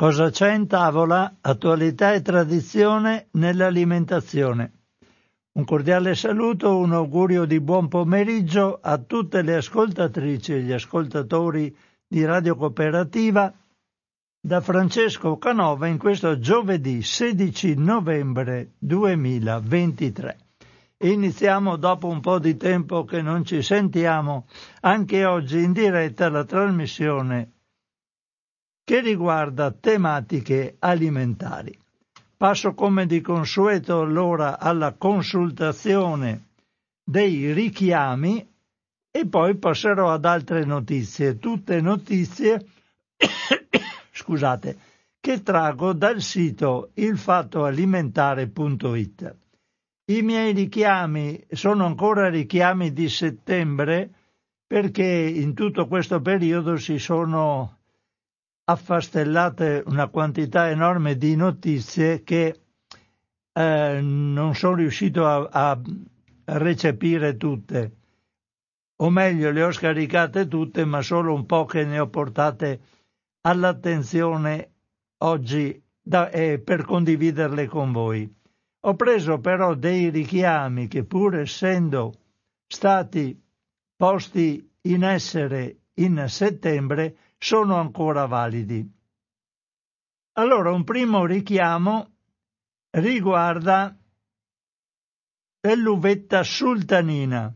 Cosa c'è in tavola? Attualità e tradizione nell'alimentazione. Un cordiale saluto, un augurio di buon pomeriggio a tutte le ascoltatrici e gli ascoltatori di Radio Cooperativa da Francesco Canova in questo giovedì 16 novembre 2023. Iniziamo dopo un po' di tempo che non ci sentiamo anche oggi in diretta la trasmissione che riguarda tematiche alimentari. Passo come di consueto allora alla consultazione dei richiami e poi passerò ad altre notizie, tutte notizie scusate, che traggo dal sito ilfattoalimentare.it. I miei richiami sono ancora richiami di settembre perché in tutto questo periodo si sono affastellate una quantità enorme di notizie che non sono riuscito a recepire tutte, o meglio le ho scaricate tutte ma solo un po' che ne ho portate all'attenzione oggi per condividerle con voi. Ho preso però dei richiami che pur essendo stati posti in essere in settembre sono ancora validi. Allora, un primo richiamo riguarda l'uvetta sultanina.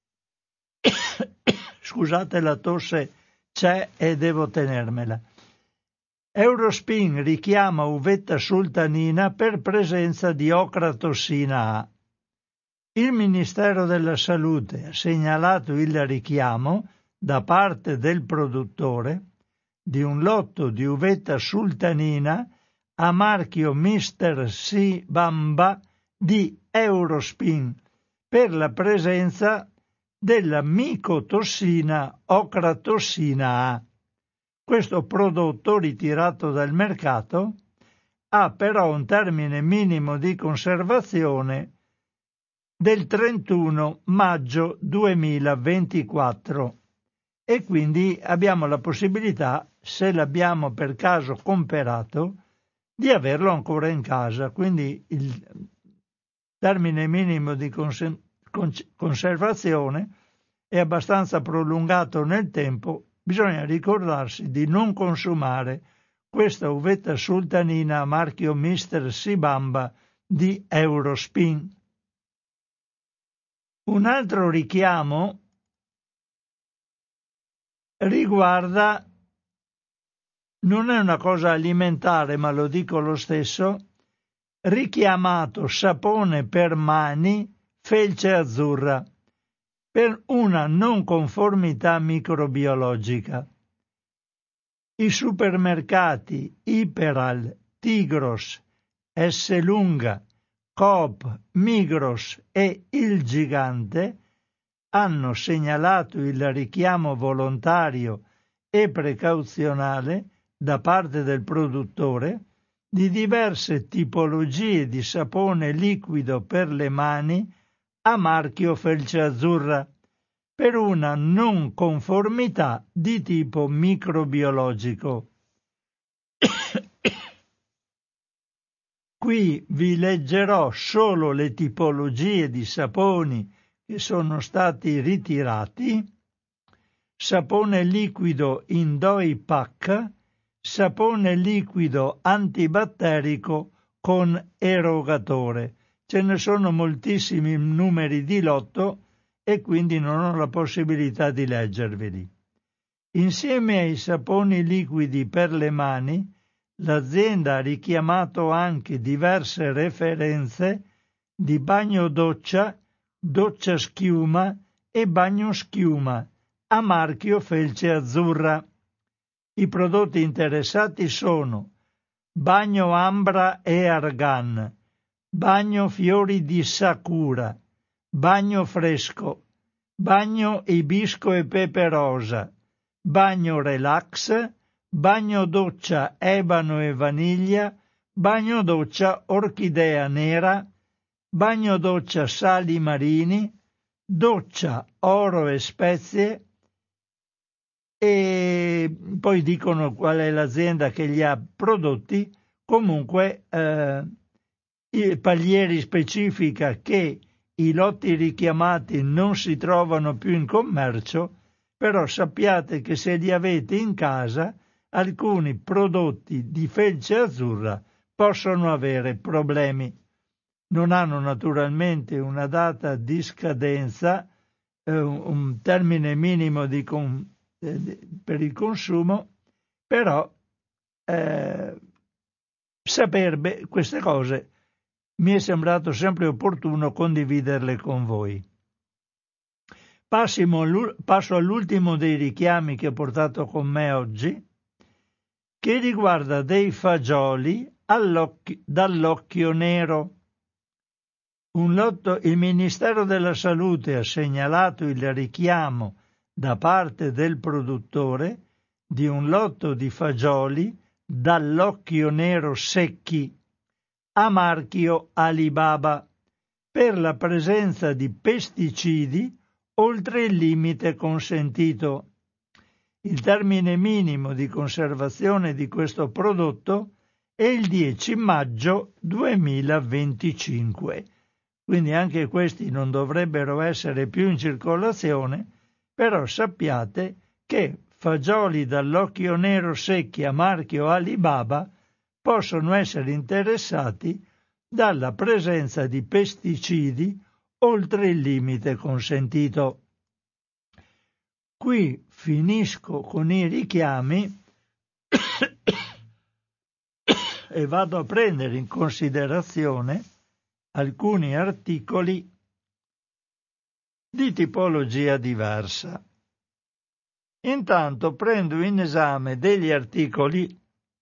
Scusate, la tosse c'è e devo tenermela. Eurospin richiama uvetta sultanina per presenza di ocratossina A. Il Ministero della Salute ha segnalato il richiamo da parte del produttore di un lotto di uvetta sultanina a marchio Mr. C. Bamba di Eurospin per la presenza della micotossina ocratossina A. Questo prodotto ritirato dal mercato ha però un termine minimo di conservazione del 31 maggio 2024 e quindi abbiamo la possibilità, se l'abbiamo per caso comperato, di averlo ancora in casa. Quindi il termine minimo di conservazione è abbastanza prolungato nel tempo. Bisogna ricordarsi di non consumare questa uvetta sultanina a marchio Mr. Sibamba di Eurospin. Un altro richiamo riguarda, non è una cosa alimentare ma lo dico lo stesso, richiamato sapone per mani felce azzurra per una non conformità microbiologica. I supermercati Iperal, Tigros, Esselunga, Coop, Migros e Il Gigante hanno segnalato il richiamo volontario e precauzionale da parte del produttore di diverse tipologie di sapone liquido per le mani a marchio felce azzurra per una non conformità di tipo microbiologico. Qui vi leggerò solo le tipologie di saponi che sono stati ritirati: sapone liquido in Doi Pack, sapone liquido antibatterico con erogatore. Ce ne sono moltissimi numeri di lotto e quindi non ho la possibilità di leggerveli. Insieme ai saponi liquidi per le mani, l'azienda ha richiamato anche diverse referenze di bagno doccia, doccia schiuma e bagno schiuma a marchio felce azzurra. I prodotti interessati sono bagno ambra e argan, bagno fiori di sakura, bagno fresco, bagno ibisco e pepe rosa, bagno relax, bagno doccia ebano e vaniglia, bagno doccia orchidea nera, bagno doccia sali marini, doccia oro e spezie e poi dicono qual è l'azienda che li ha prodotti. Comunque Paglieri specifica che i lotti richiamati non si trovano più in commercio, però sappiate che se li avete in casa alcuni prodotti di felce azzurra possono avere problemi. Non hanno naturalmente una data di scadenza, un termine minimo per il consumo, però sapere queste cose mi è sembrato sempre opportuno condividerle con voi. Passo all'ultimo dei richiami che ho portato con me oggi, che riguarda dei fagioli dall'occhio nero. Il Ministero della Salute ha segnalato il richiamo da parte del produttore di un lotto di fagioli dall'occhio nero secchi a marchio Alibaba per la presenza di pesticidi oltre il limite consentito. Il termine minimo di conservazione di questo prodotto è il 10 maggio 2025. Quindi anche questi non dovrebbero essere più in circolazione, però sappiate che fagioli dall'occhio nero secchi a marchio Alibaba possono essere interessati dalla presenza di pesticidi oltre il limite consentito. Qui finisco con i richiami e vado a prendere in considerazione alcuni articoli di tipologia diversa. Intanto prendo in esame degli articoli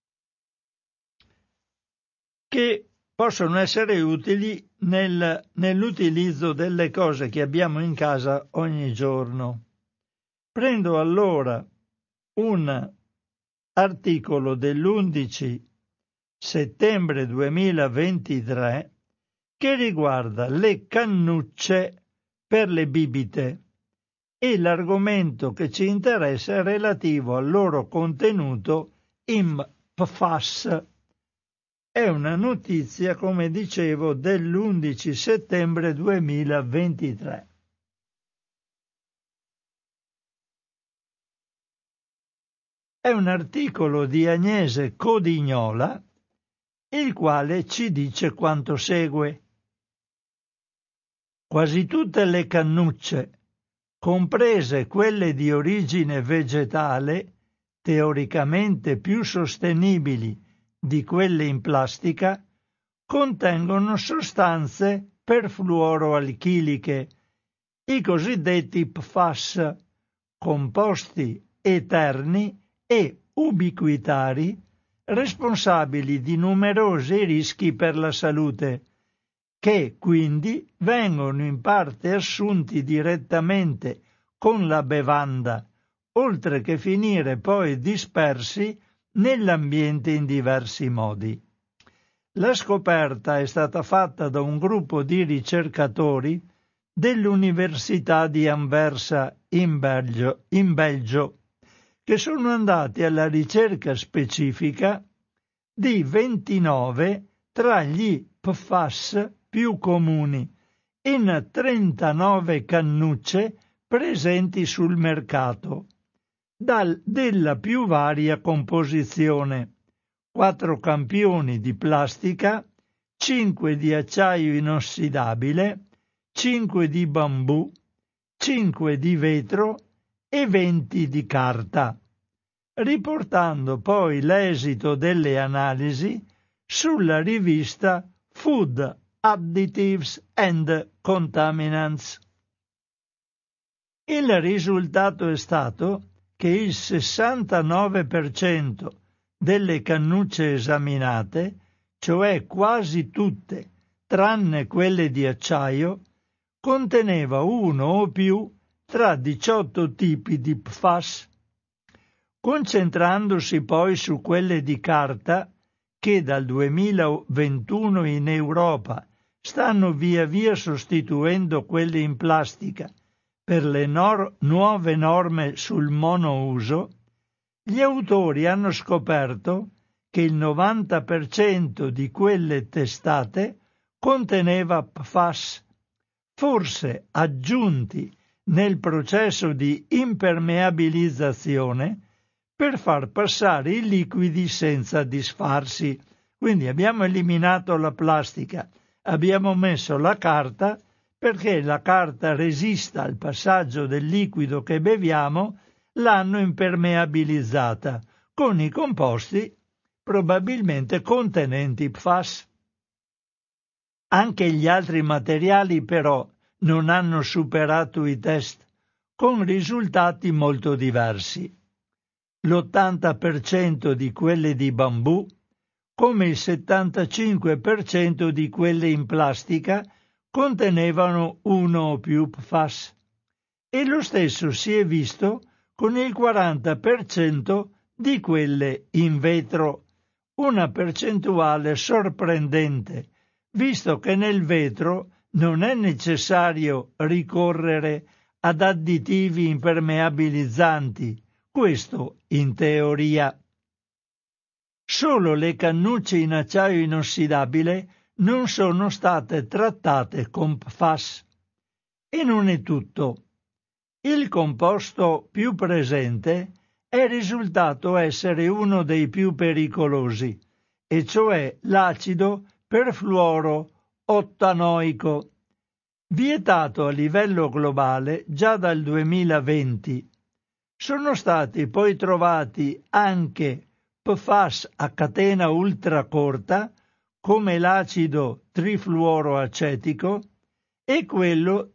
che possono essere utili nell'utilizzo delle cose che abbiamo in casa ogni giorno. Prendo allora un articolo dell'11 settembre 2023 che riguarda le cannucce per le bibite e l'argomento che ci interessa è relativo al loro contenuto in PFAS. È una notizia, come dicevo, dell'11 settembre 2023. È un articolo di Agnese Codignola, il quale ci dice quanto segue. Quasi tutte le cannucce, comprese quelle di origine vegetale, teoricamente più sostenibili di quelle in plastica, contengono sostanze perfluoroalchiliche, i cosiddetti PFAS, composti eterni e ubiquitari, responsabili di numerosi rischi per la salute, che quindi vengono in parte assunti direttamente con la bevanda, oltre che finire poi dispersi nell'ambiente in diversi modi. La scoperta è stata fatta da un gruppo di ricercatori dell'Università di Anversa in Belgio, che sono andati alla ricerca specifica di 29 tra gli PFAS più comuni in 39 cannucce presenti sul mercato, della più varia composizione: 4 campioni di plastica, 5 di acciaio inossidabile, 5 di bambù, 5 di vetro e 20 di carta, riportando poi l'esito delle analisi sulla rivista Food Additives and Contaminants. Il risultato è stato che il 69% delle cannucce esaminate, cioè quasi tutte, tranne quelle di acciaio, conteneva uno o più tra 18 tipi di PFAS, concentrandosi poi su quelle di carta, che dal 2021 in Europa stanno via via sostituendo quelle in plastica per le nuove norme sul monouso, gli autori hanno scoperto che il 90% di quelle testate conteneva PFAS, forse aggiunti nel processo di impermeabilizzazione per far passare i liquidi senza disfarsi. Quindi abbiamo eliminato la plastica, abbiamo messo la carta perché la carta resista al passaggio del liquido che beviamo, l'hanno impermeabilizzata con i composti probabilmente contenenti PFAS. Anche gli altri materiali però non hanno superato i test, con risultati molto diversi. L'80% di quelle di bambù, come il 75% di quelle in plastica, contenevano uno o più PFAS. E lo stesso si è visto con il 40% di quelle in vetro, una percentuale sorprendente, visto che nel vetro non è necessario ricorrere ad additivi impermeabilizzanti, questo in teoria. Solo le cannucce in acciaio inossidabile non sono state trattate con PFAS. E non è tutto. Il composto più presente è risultato essere uno dei più pericolosi, e cioè l'acido perfluoro-ottanoico, vietato a livello globale già dal 2020. Sono stati poi trovati anche PFAS a catena ultracorta, come l'acido trifluoroacetico e quello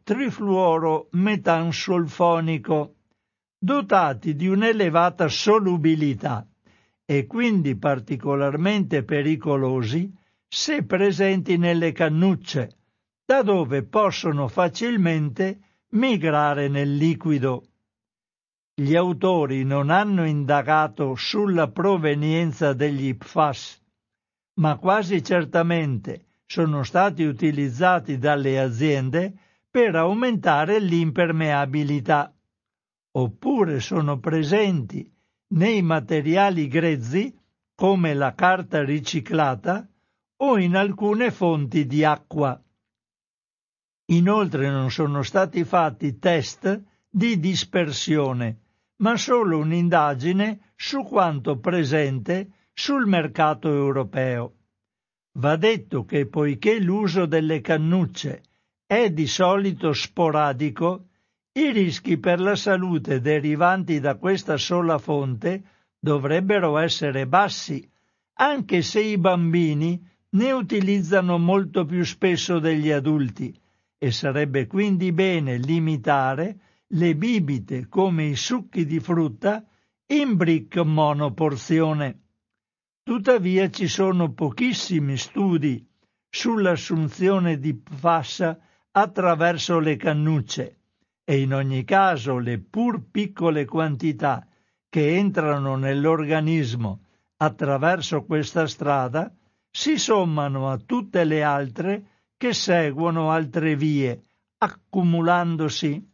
trifluorometansolfonico, dotati di un'elevata solubilità e quindi particolarmente pericolosi se presenti nelle cannucce, da dove possono facilmente migrare nel liquido. Gli autori non hanno indagato sulla provenienza degli PFAS, ma quasi certamente sono stati utilizzati dalle aziende per aumentare l'impermeabilità, oppure sono presenti nei materiali grezzi come la carta riciclata o in alcune fonti di acqua. Inoltre non sono stati fatti test di dispersione, ma solo un'indagine su quanto presente sul mercato europeo. Va detto che poiché l'uso delle cannucce è di solito sporadico, i rischi per la salute derivanti da questa sola fonte dovrebbero essere bassi, anche se i bambini ne utilizzano molto più spesso degli adulti, e sarebbe quindi bene limitare le bibite come i succhi di frutta in brick monoporzione. Tuttavia ci sono pochissimi studi sull'assunzione di PFAS attraverso le cannucce e in ogni caso le pur piccole quantità che entrano nell'organismo attraverso questa strada si sommano a tutte le altre che seguono altre vie, accumulandosi.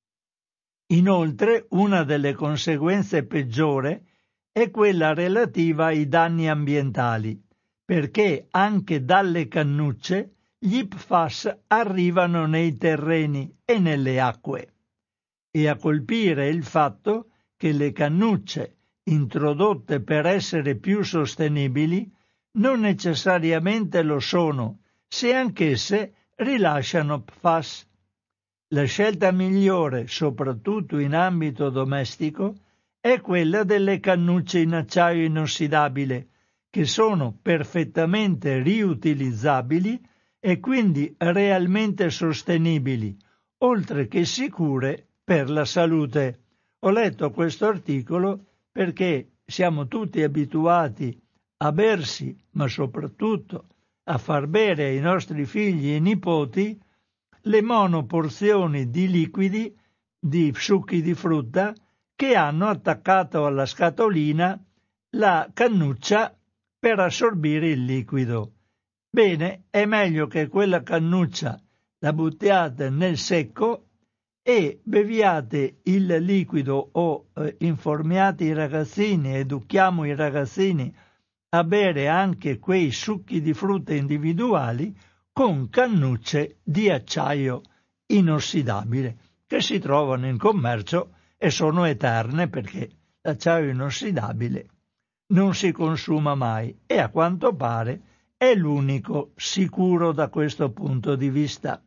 Inoltre, una delle conseguenze peggiori è quella relativa ai danni ambientali, perché anche dalle cannucce gli PFAS arrivano nei terreni e nelle acque. E a colpire il fatto che le cannucce, introdotte per essere più sostenibili, non necessariamente lo sono, se anch'esse rilasciano PFAS. La scelta migliore, soprattutto in ambito domestico, è quella delle cannucce in acciaio inossidabile, che sono perfettamente riutilizzabili e quindi realmente sostenibili, oltre che sicure per la salute. Ho letto questo articolo perché siamo tutti abituati a bersi, ma soprattutto a far bere ai nostri figli e nipoti le monoporzioni di liquidi, di succhi di frutta, che hanno attaccato alla scatolina la cannuccia per assorbire il liquido. Bene, è meglio che quella cannuccia la buttiate nel secco e beviate il liquido o informiate i ragazzini, educhiamo i ragazzini a bere anche quei succhi di frutta individuali con cannucce di acciaio inossidabile che si trovano in commercio e sono eterne perché l'acciaio inossidabile non si consuma mai e a quanto pare è l'unico sicuro da questo punto di vista.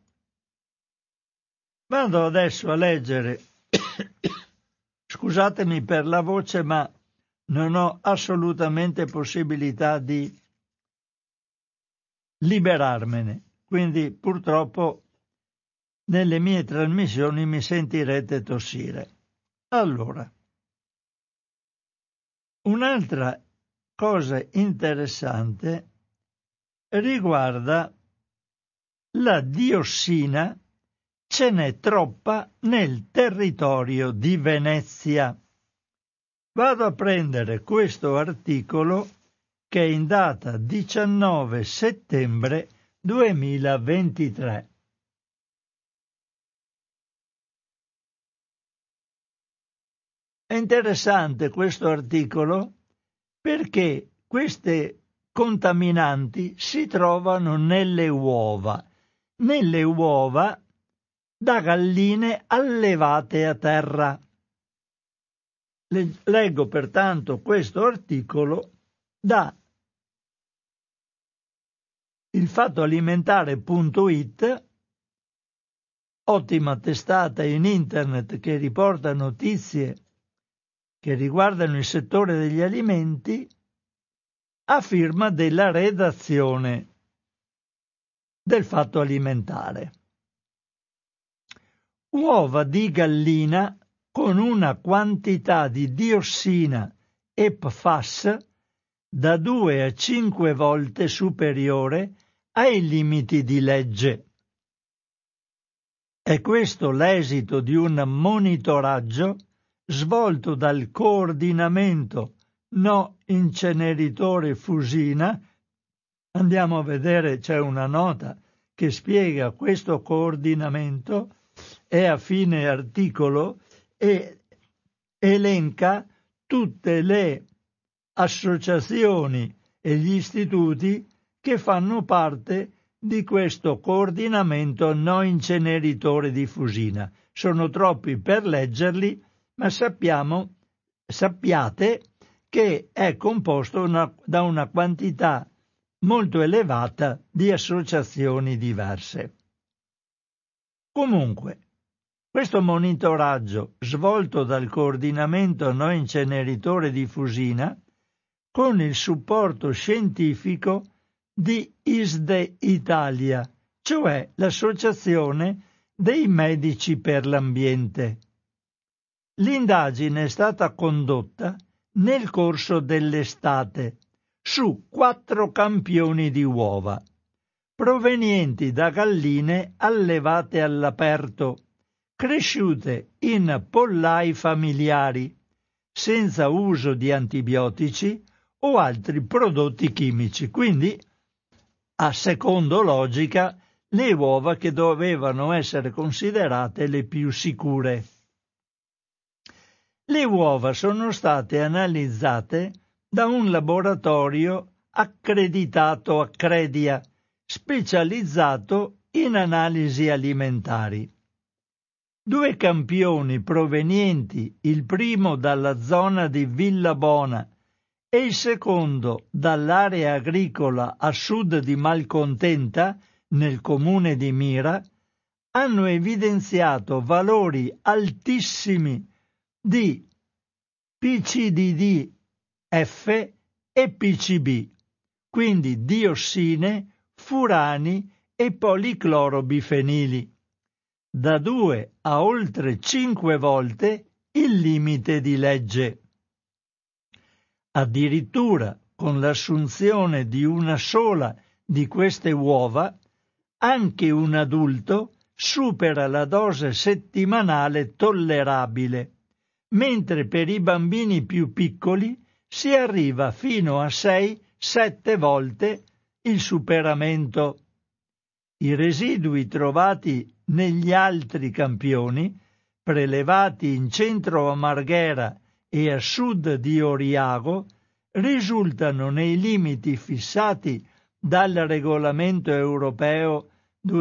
Vado adesso a leggere, scusatemi per la voce, ma non ho assolutamente possibilità di liberarmene, quindi purtroppo nelle mie trasmissioni mi sentirete tossire. Allora, un'altra cosa interessante riguarda la diossina. Ce n'è troppa nel territorio di Venezia. Vado a prendere questo articolo che è in data 19 settembre 2023. È interessante questo articolo perché queste contaminanti si trovano nelle uova da galline allevate a terra. Leggo pertanto questo articolo da ilfattoalimentare.it, ottima testata in internet che riporta notizie che riguardano il settore degli alimenti, a firma della redazione del Fatto Alimentare. Uova di gallina con una quantità di diossina e PFAS da 2 a 5 volte superiore ai limiti di legge. È questo l'esito di un monitoraggio svolto dal coordinamento No Inceneritore Fusina. Andiamo a vedere, c'è una nota che spiega questo coordinamento, è a fine articolo e elenca tutte le associazioni e gli istituti che fanno parte di questo coordinamento No Inceneritore di Fusina. Sono troppi per leggerli, ma sappiate che è composto da una quantità molto elevata di associazioni diverse. Comunque, questo monitoraggio svolto dal coordinamento No Inceneritore di Fusina con il supporto scientifico di ISDE Italia, cioè l'Associazione dei Medici per l'Ambiente. L'indagine è stata condotta nel corso dell'estate su 4 campioni di uova, provenienti da galline allevate all'aperto, cresciute in pollai familiari, senza uso di antibiotici o altri prodotti chimici, quindi, a secondo logica, le uova che dovevano essere considerate le più sicure. Le uova sono state analizzate da un laboratorio accreditato Accredia, specializzato in analisi alimentari. 2 campioni provenienti, il primo dalla zona di Villabona e il secondo dall'area agricola a sud di Malcontenta, nel comune di Mira, hanno evidenziato valori altissimi di PCDD-F e PCB, quindi diossine, furani e policlorobifenili, da 2 a oltre 5 volte il limite di legge. Addirittura con l'assunzione di una sola di queste uova, anche un adulto supera la dose settimanale tollerabile, mentre per i bambini più piccoli si arriva fino a 6-7 volte il superamento. I residui trovati negli altri campioni prelevati in centro a Marghera e a sud di Oriago, risultano nei limiti fissati dal regolamento europeo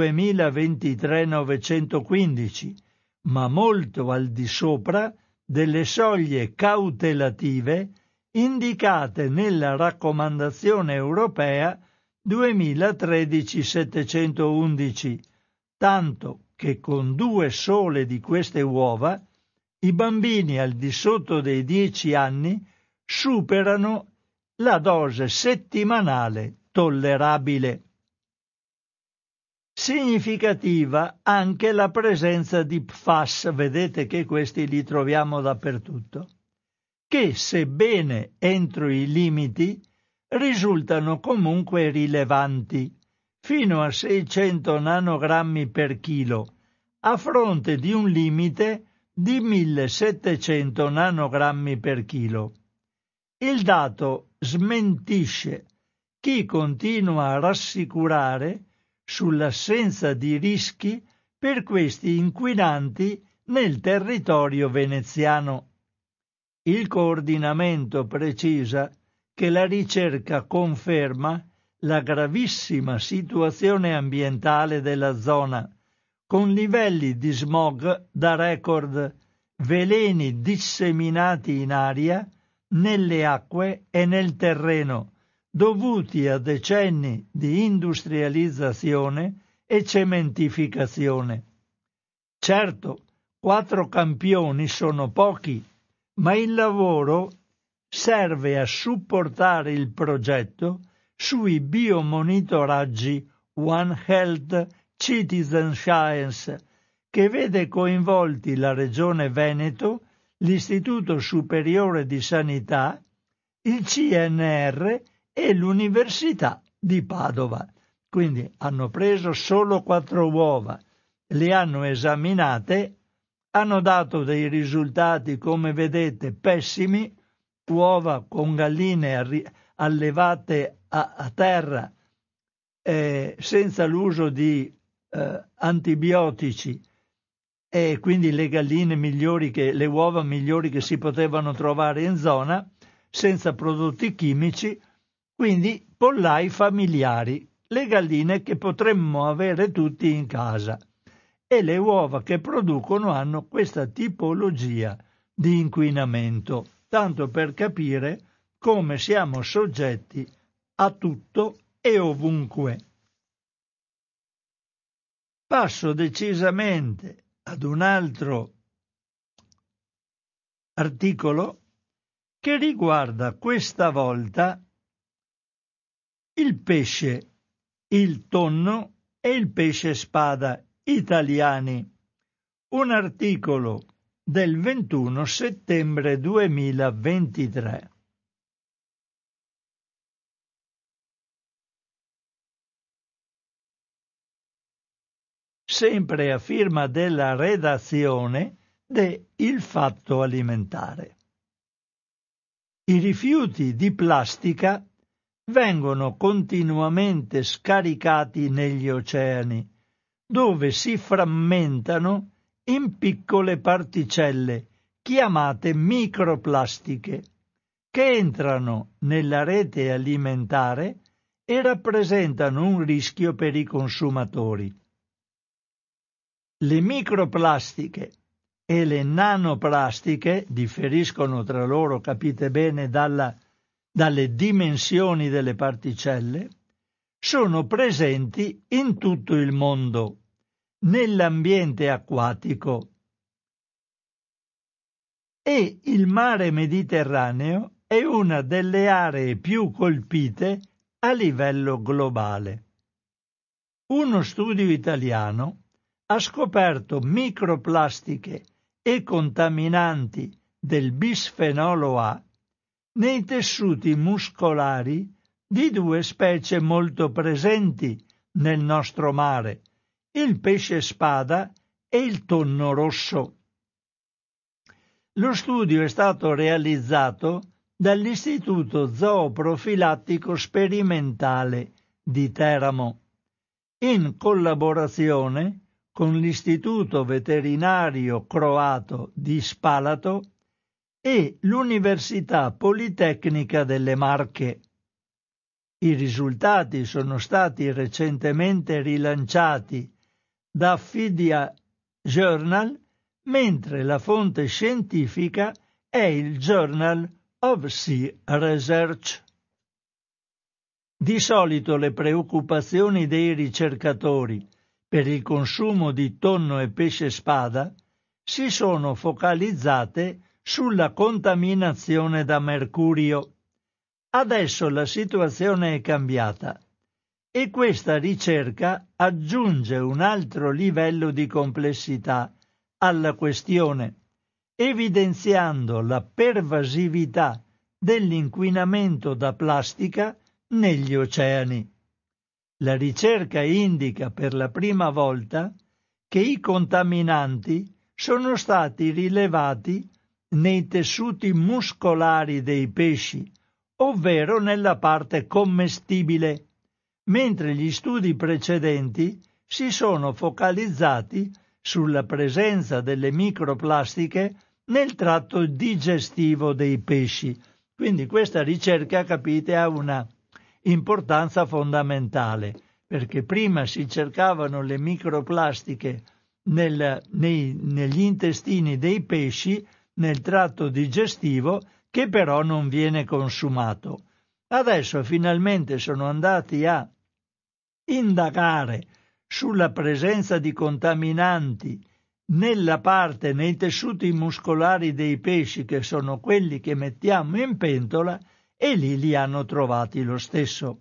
2023-915, ma molto al di sopra delle soglie cautelative indicate nella raccomandazione europea 2013-711, tanto che con 2 sole di queste uova i bambini al di sotto dei 10 anni superano la dose settimanale tollerabile. Significativa anche la presenza di PFAS, vedete che questi li troviamo dappertutto, che sebbene entro i limiti risultano comunque rilevanti, fino a 600 nanogrammi per chilo, a fronte di un limite di 1700 nanogrammi per chilo. Il dato smentisce chi continua a rassicurare sull'assenza di rischi per questi inquinanti nel territorio veneziano. Il coordinamento precisa che la ricerca conferma la gravissima situazione ambientale della zona, con livelli di smog da record, veleni disseminati in aria, nelle acque e nel terreno, dovuti a decenni di industrializzazione e cementificazione. Certo, 4 campioni sono pochi, ma il lavoro serve a supportare il progetto sui biomonitoraggi One Health Citizen Science, che vede coinvolti la Regione Veneto, l'Istituto Superiore di Sanità, il CNR e l'Università di Padova. Quindi hanno preso solo 4 uova, le hanno esaminate, hanno dato dei risultati, come vedete, pessimi, uova con galline allevate a terra senza l'uso di antibiotici, e quindi le galline migliori le uova migliori che si potevano trovare in zona, senza prodotti chimici, quindi pollai familiari, le galline che potremmo avere tutti in casa, e le uova che producono hanno questa tipologia di inquinamento, tanto per capire come siamo soggetti a tutto e ovunque. Passo decisamente ad un altro articolo che riguarda questa volta il pesce, il tonno e il pesce spada italiani. Un articolo del 21 settembre 2023. Sempre a firma della redazione de Il Fatto Alimentare. I rifiuti di plastica vengono continuamente scaricati negli oceani, dove si frammentano in piccole particelle chiamate microplastiche, che entrano nella rete alimentare e rappresentano un rischio per i consumatori. Le microplastiche e le nanoplastiche differiscono tra loro, capite bene, dalle dimensioni delle particelle, sono presenti in tutto il mondo, nell'ambiente acquatico, e il mare Mediterraneo è una delle aree più colpite a livello globale. Uno studio italiano ha scoperto microplastiche e contaminanti del bisfenolo A nei tessuti muscolari di 2 specie molto presenti nel nostro mare, il pesce spada e il tonno rosso. Lo studio è stato realizzato dall'Istituto Zooprofilattico Sperimentale di Teramo, in collaborazione con l'Istituto Veterinario Croato di Spalato e l'Università Politecnica delle Marche. I risultati sono stati recentemente rilanciati da Fidia Journal, mentre la fonte scientifica è il Journal of Sea Research. Di solito le preoccupazioni dei ricercatori per il consumo di tonno e pesce spada si sono focalizzate sulla contaminazione da mercurio. Adesso la situazione è cambiata e questa ricerca aggiunge un altro livello di complessità alla questione, evidenziando la pervasività dell'inquinamento da plastica negli oceani. La ricerca indica per la prima volta che i contaminanti sono stati rilevati nei tessuti muscolari dei pesci, ovvero nella parte commestibile, mentre gli studi precedenti si sono focalizzati sulla presenza delle microplastiche nel tratto digestivo dei pesci. Quindi questa ricerca, capite, ha una importanza fondamentale, perché prima si cercavano le microplastiche negli intestini dei pesci, nel tratto digestivo, che però non viene consumato. Adesso finalmente sono andati a indagare sulla presenza di contaminanti nei tessuti muscolari dei pesci, che sono quelli che mettiamo in pentola, e lì li hanno trovati lo stesso.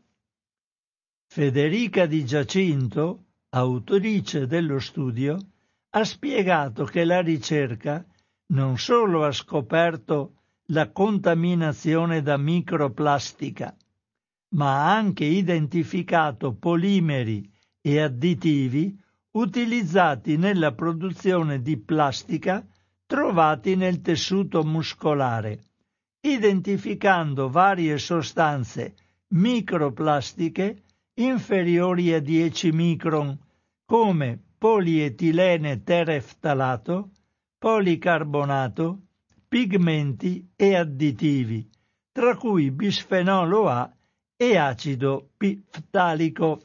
Federica Di Giacinto, autrice dello studio, ha spiegato che la ricerca non solo ha scoperto la contaminazione da microplastica, ma ha anche identificato polimeri e additivi utilizzati nella produzione di plastica trovati nel tessuto muscolare, identificando varie sostanze microplastiche inferiori a 10 micron, come polietilene tereftalato, policarbonato, pigmenti e additivi, tra cui bisfenolo A e acido pftalico.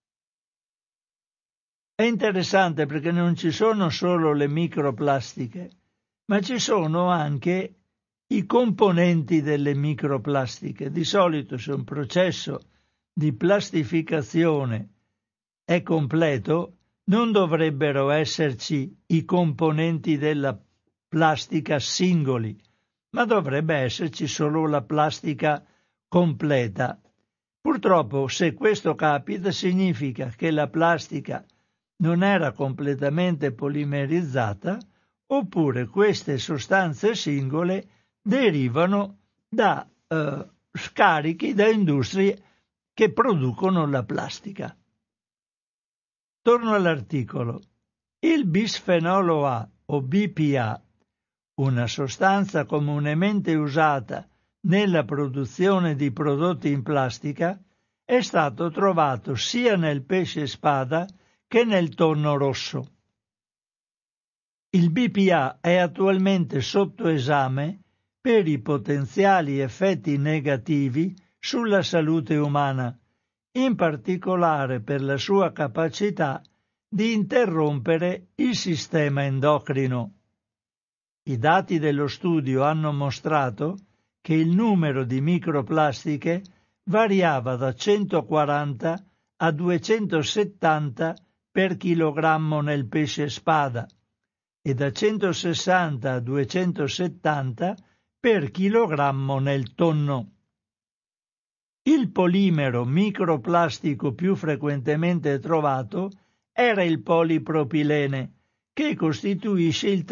È interessante perché non ci sono solo le microplastiche, ma ci sono anche i componenti delle microplastiche. Di solito, se un processo di plastificazione è completo, non dovrebbero esserci i componenti della plastica singoli, ma dovrebbe esserci solo la plastica completa. Purtroppo, se questo capita, significa che la plastica non era completamente polimerizzata, oppure queste sostanze singole derivano da scarichi da industrie che producono la plastica. Torno all'articolo. Il bisfenolo A o BPA, una sostanza comunemente usata nella produzione di prodotti in plastica, è stato trovato sia nel pesce spada che nel tonno rosso. Il BPA è attualmente sotto esame per i potenziali effetti negativi sulla salute umana, in particolare per la sua capacità di interrompere il sistema endocrino. I dati dello studio hanno mostrato che il numero di microplastiche variava da 140 a 270 per chilogrammo nel pesce spada e da 160 a 270 per chilogrammo nel tonno. Il polimero microplastico più frequentemente trovato era il polipropilene, che costituisce il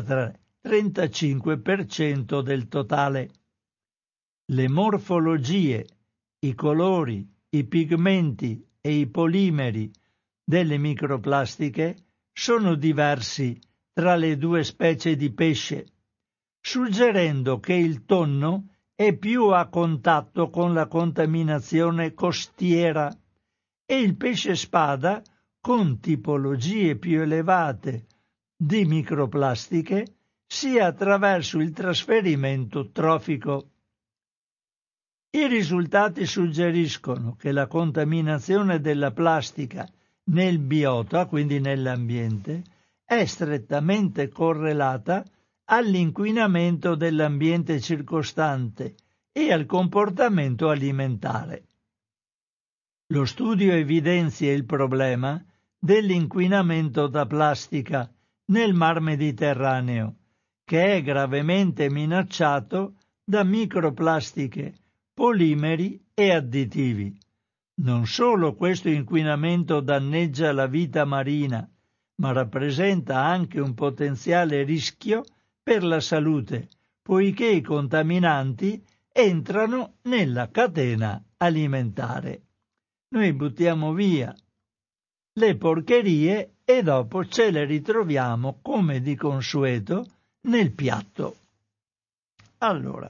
33-35% del totale. Le morfologie, i colori, i pigmenti e i polimeri delle microplastiche sono diversi tra le due specie di pesce, suggerendo che il tonno è più a contatto con la contaminazione costiera e il pesce spada con tipologie più elevate di microplastiche, sia attraverso il trasferimento trofico. I risultati suggeriscono che la contaminazione della plastica nel biota, quindi nell'ambiente, è strettamente correlata all'inquinamento dell'ambiente circostante e al comportamento alimentare. Lo studio evidenzia il problema dell'inquinamento da plastica nel Mar Mediterraneo, che è gravemente minacciato da microplastiche, polimeri e additivi. Non solo questo inquinamento danneggia la vita marina, ma rappresenta anche un potenziale rischio per la salute, poiché i contaminanti entrano nella catena alimentare. Noi buttiamo via le porcherie e dopo ce le ritroviamo, come di consueto, nel piatto. Allora,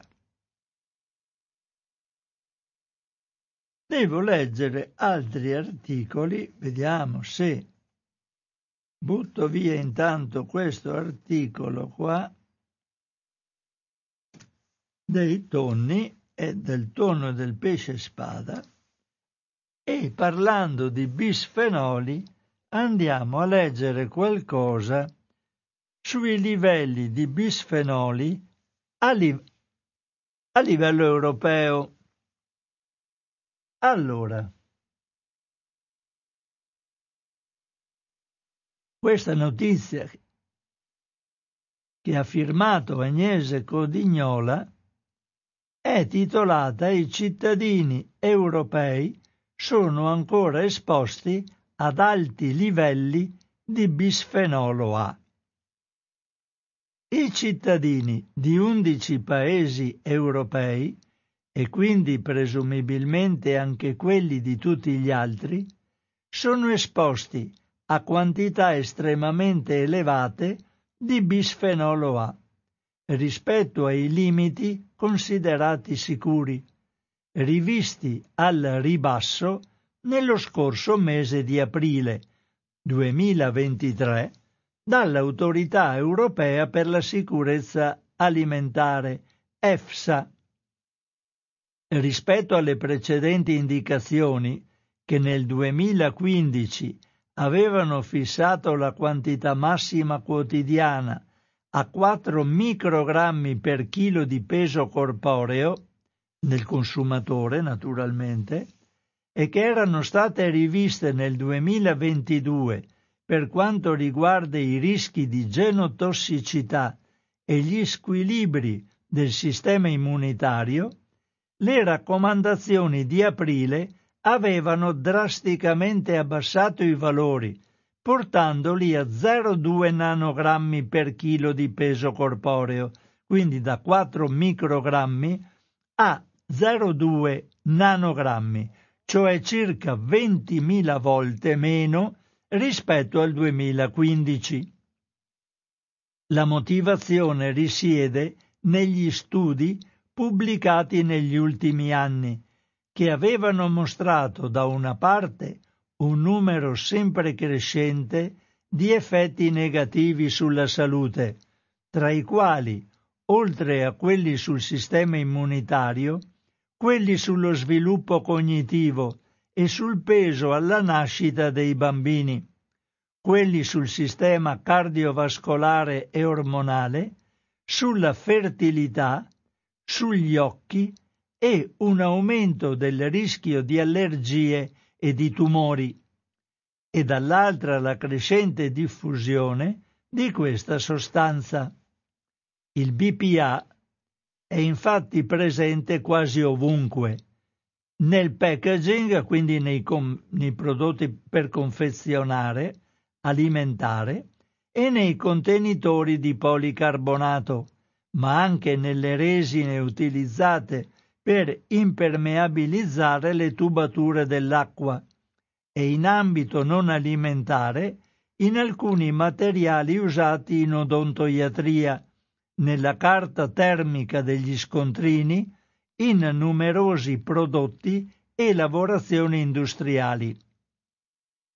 devo leggere altri articoli, vediamo se butto via intanto questo articolo qua dei tonni e del tonno del pesce spada, e parlando di bisfenoli andiamo a leggere qualcosa sui livelli di bisfenoli a livello europeo. Allora, questa notizia che ha firmato Agnese Codignola è titolata "I cittadini europei sono ancora esposti ad alti livelli di bisfenolo A". I cittadini di 11 paesi europei, e quindi presumibilmente anche quelli di tutti gli altri, sono esposti a quantità estremamente elevate di bisfenolo A rispetto ai limiti considerati sicuri, rivisti al ribasso nello scorso mese di aprile 2023 dall'Autorità Europea per la Sicurezza Alimentare, EFSA. Rispetto alle precedenti indicazioni, che nel 2015 avevano fissato la quantità massima quotidiana a 4 microgrammi per chilo di peso corporeo, nel consumatore naturalmente, e che erano state riviste nel 2022 per quanto riguarda i rischi di genotossicità e gli squilibri del sistema immunitario, le raccomandazioni di aprile avevano drasticamente abbassato i valori, portandoli a 0,2 nanogrammi per chilo di peso corporeo, quindi da 4 microgrammi a 0,2 nanogrammi, cioè circa 20.000 volte meno rispetto al 2015. La motivazione risiede negli studi pubblicati negli ultimi anni, che avevano mostrato da una parte un numero sempre crescente di effetti negativi sulla salute, tra i quali, oltre a quelli sul sistema immunitario, quelli sullo sviluppo cognitivo e sul peso alla nascita dei bambini, quelli sul sistema cardiovascolare e ormonale, sulla fertilità, sugli occhi e un aumento del rischio di allergie e di tumori, e dall'altra la crescente diffusione di questa sostanza. Il BPA è infatti presente quasi ovunque, nel packaging, quindi nei prodotti per confezionare, alimentare, e nei contenitori di policarbonato, ma anche nelle resine utilizzate per impermeabilizzare le tubature dell'acqua e in ambito non alimentare in alcuni materiali usati in odontoiatria, nella carta termica degli scontrini, in numerosi prodotti e lavorazioni industriali.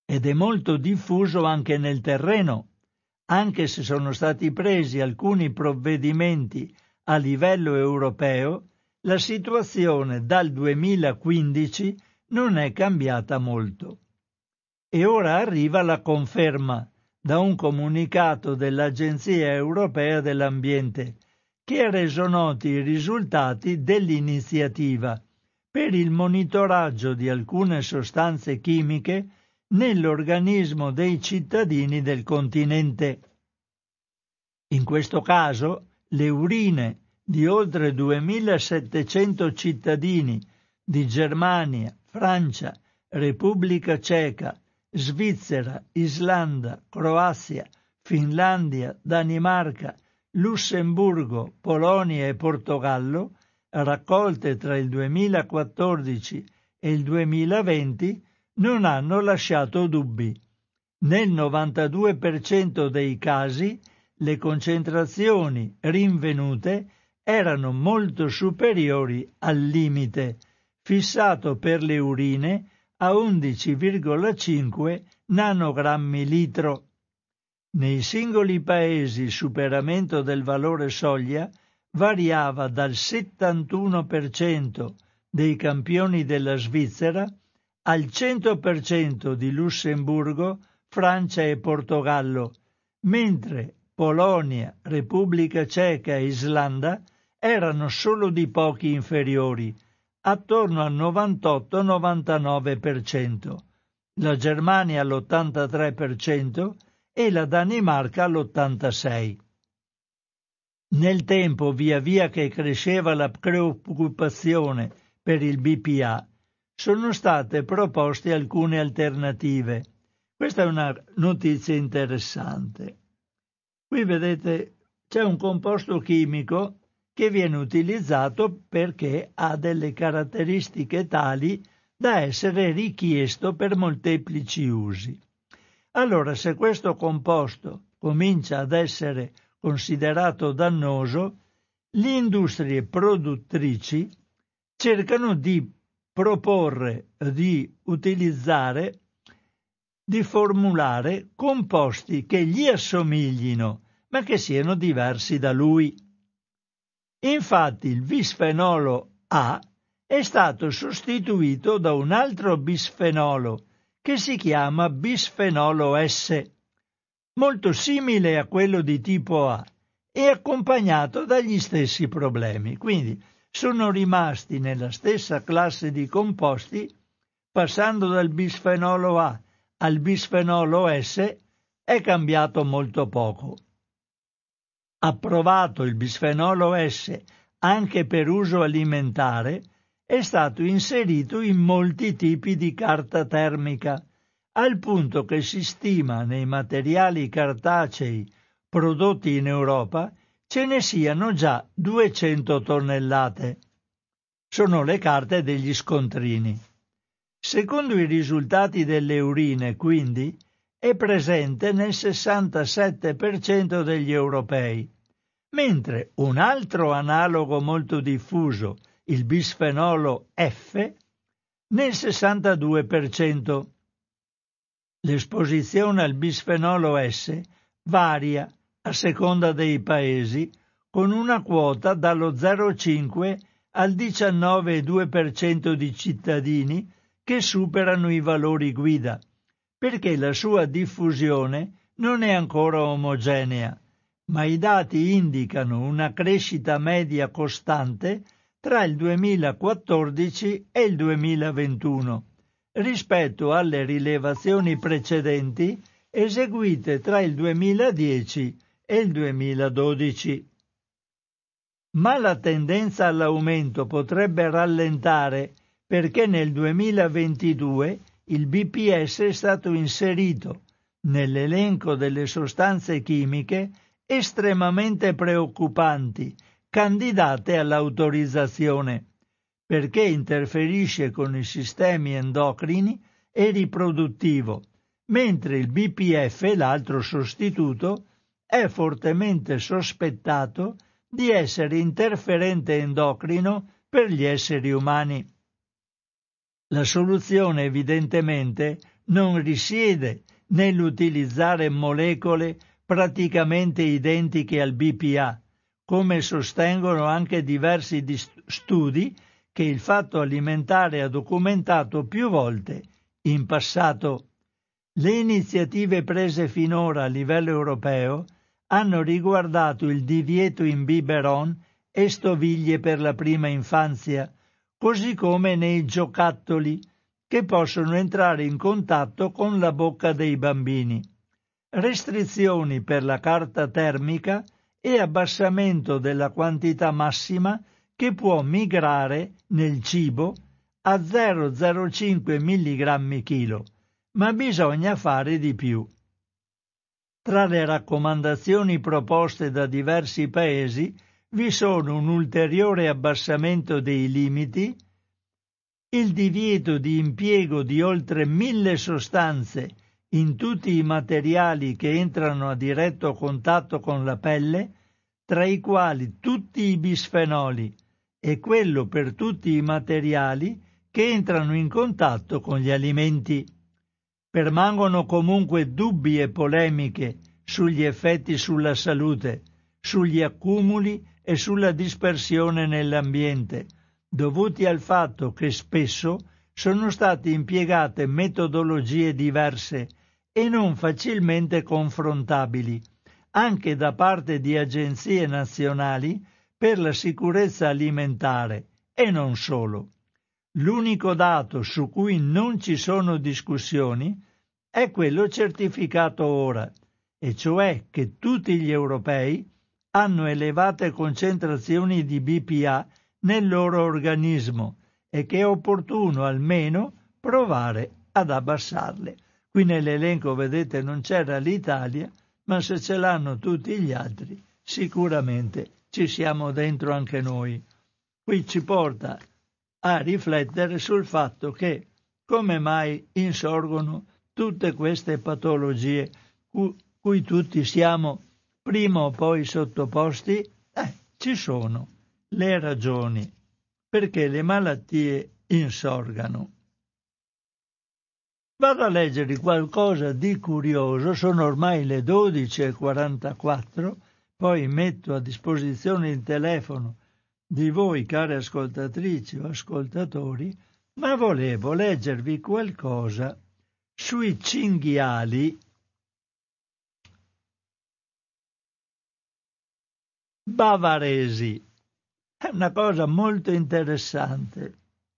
ed è molto diffuso anche nel terreno, anche se sono stati presi alcuni provvedimenti a livello europeo, la situazione dal 2015 non è cambiata molto. E ora arriva la conferma da un comunicato dell'Agenzia Europea dell'Ambiente, che ha reso noti i risultati dell'iniziativa per il monitoraggio di alcune sostanze chimiche nell'organismo dei cittadini del continente. In questo caso, le urine di oltre 2.700 cittadini di Germania, Francia, Repubblica Ceca, Svizzera, Islanda, Croazia, Finlandia, Danimarca, Lussemburgo, Polonia e Portogallo, raccolte tra il 2014 e il 2020, non hanno lasciato dubbi. Nel 92% dei casi le concentrazioni rinvenute erano molto superiori al limite fissato per le urine a 11,5 nanogrammi litro. Nei singoli paesi il superamento del valore soglia variava dal 71% dei campioni della Svizzera al 100% di Lussemburgo, Francia e Portogallo, mentre Polonia, Repubblica Ceca e Islanda erano solo di pochi inferiori, attorno al 98-99%, la Germania all'83% e la Danimarca all'86%. Nel tempo, via via che cresceva la preoccupazione per il BPA, sono state proposte alcune alternative. Questa è una notizia interessante. Qui vedete c'è un composto chimico che viene utilizzato perché ha delle caratteristiche tali da essere richiesto per molteplici usi. Allora, se questo composto comincia ad essere considerato dannoso, le industrie produttrici cercano di proporre, di utilizzare, di formulare composti che gli assomiglino, ma che siano diversi da lui. Infatti il bisfenolo A è stato sostituito da un altro bisfenolo che si chiama bisfenolo S, molto simile a quello di tipo A e accompagnato dagli stessi problemi. Quindi sono rimasti nella stessa classe di composti, passando dal bisfenolo A al bisfenolo S è cambiato molto poco. Approvato il bisfenolo S anche per uso alimentare, è stato inserito in molti tipi di carta termica, al punto che si stima nei materiali cartacei prodotti in Europa ce ne siano già 200 tonnellate. Sono le carte degli scontrini. Secondo i risultati delle urine, quindi, è presente nel 67% degli europei, mentre un altro analogo molto diffuso, il bisfenolo F, nel 62%. L'esposizione al bisfenolo S varia a seconda dei paesi, con una quota dallo 0,5 al 19,2% di cittadini che superano i valori guida, perché la sua diffusione non è ancora omogenea, ma i dati indicano una crescita media costante tra il 2014 e il 2021, rispetto alle rilevazioni precedenti eseguite tra il 2010 e il 2012. Ma la tendenza all'aumento potrebbe rallentare perché nel 2022 il BPS è stato inserito nell'elenco delle sostanze chimiche estremamente preoccupanti candidate all'autorizzazione, perché interferisce con i sistemi endocrini e riproduttivo, mentre il BPF, l'altro sostituto, è fortemente sospettato di essere interferente endocrino per gli esseri umani. La soluzione evidentemente non risiede nell'utilizzare molecole praticamente identiche al BPA, come sostengono anche diversi studi che il Fatto Alimentare ha documentato più volte in passato. Le iniziative prese finora a livello europeo hanno riguardato il divieto in biberon e stoviglie per la prima infanzia, così come nei giocattoli che possono entrare in contatto con la bocca dei bambini, restrizioni per la carta termica e abbassamento della quantità massima che può migrare nel cibo a 0,05 mg chilo, ma bisogna fare di più. Tra le raccomandazioni proposte da diversi paesi vi sono un ulteriore abbassamento dei limiti, il divieto di impiego di oltre 1.000 sostanze in tutti i materiali che entrano a diretto contatto con la pelle, tra i quali tutti i bisfenoli, e quello per tutti i materiali che entrano in contatto con gli alimenti. Permangono comunque dubbi e polemiche sugli effetti sulla salute, sugli accumuli e sulla dispersione nell'ambiente, dovuti al fatto che spesso sono state impiegate metodologie diverse e non facilmente confrontabili, anche da parte di agenzie nazionali per la sicurezza alimentare, e non solo. L'unico dato su cui non ci sono discussioni è quello certificato ora, e cioè che tutti gli europei hanno elevate concentrazioni di BPA nel loro organismo e che è opportuno almeno provare ad abbassarle. Qui nell'elenco, vedete, non c'era l'Italia, ma se ce l'hanno tutti gli altri, sicuramente ci siamo dentro anche noi. Qui ci porta a riflettere sul fatto che come mai insorgono tutte queste patologie cui tutti siamo prima o poi sottoposti. Ci sono le ragioni perché le malattie insorgano. Vado a leggere qualcosa di curioso, sono ormai le 12:44, poi metto a disposizione il telefono di voi, care ascoltatrici o ascoltatori, ma volevo leggervi qualcosa sui cinghiali bavaresi. È una cosa molto interessante.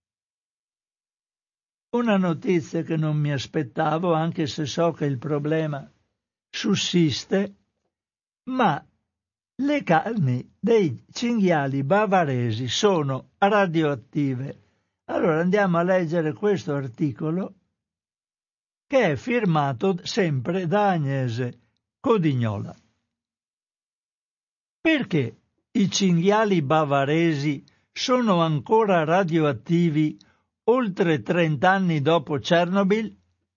Una notizia che non mi aspettavo, anche se so che il problema sussiste, ma le carni dei cinghiali bavaresi sono radioattive. Allora andiamo a leggere questo articolo che è firmato sempre da Agnese Codignola. Perché i cinghiali bavaresi sono ancora radioattivi oltre 30 anni dopo Chernobyl?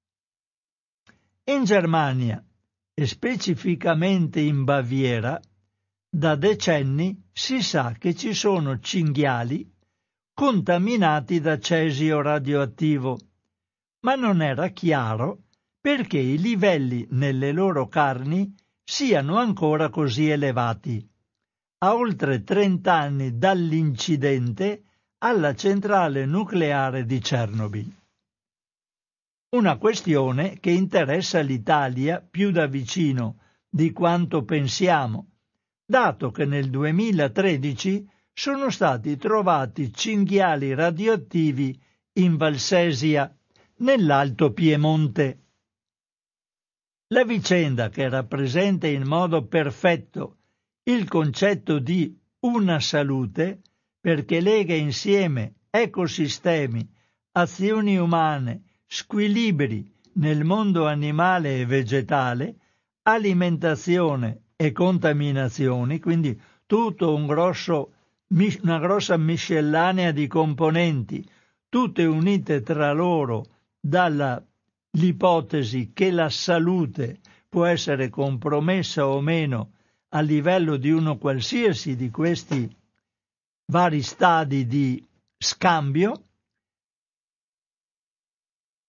In Germania, e specificamente in Baviera, da decenni si sa che ci sono cinghiali contaminati da cesio radioattivo, ma non era chiaro perché i livelli nelle loro carni siano ancora così elevati, a oltre 30 anni dall'incidente alla centrale nucleare di Chernobyl. Una questione che interessa l'Italia più da vicino di quanto pensiamo, dato che nel 2013 sono stati trovati cinghiali radioattivi in Valsesia, nell'Alto Piemonte. La vicenda, che rappresenta in modo perfetto il concetto di una salute, perché lega insieme ecosistemi, azioni umane, squilibri nel mondo animale e vegetale, alimentazione e contaminazioni, quindi tutto una grossa miscellanea di componenti, tutte unite tra loro dall'ipotesi che la salute può essere compromessa o meno a livello di uno qualsiasi di questi vari stadi di scambio,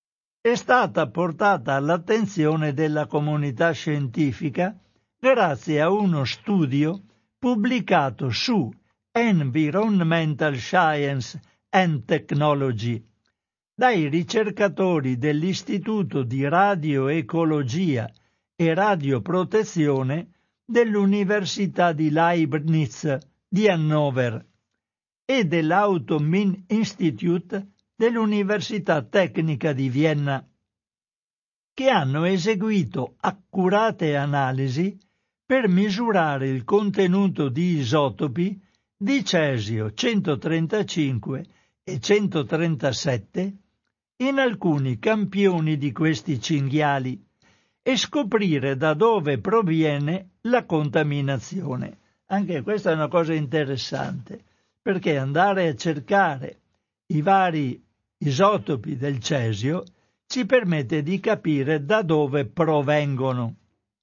è stata portata all'attenzione della comunità scientifica grazie a uno studio pubblicato su Environmental Science and Technology dai ricercatori dell'Istituto di Radioecologia e Radioprotezione dell'Università di Leibniz di Hannover e dell'Automin Institute dell'Università Tecnica di Vienna, che hanno eseguito accurate analisi per misurare il contenuto di isotopi di cesio 135 e 137 in alcuni campioni di questi cinghiali e scoprire da dove proviene la contaminazione. Anche questa è una cosa interessante, perché andare a cercare i vari isotopi del cesio ci permette di capire da dove provengono.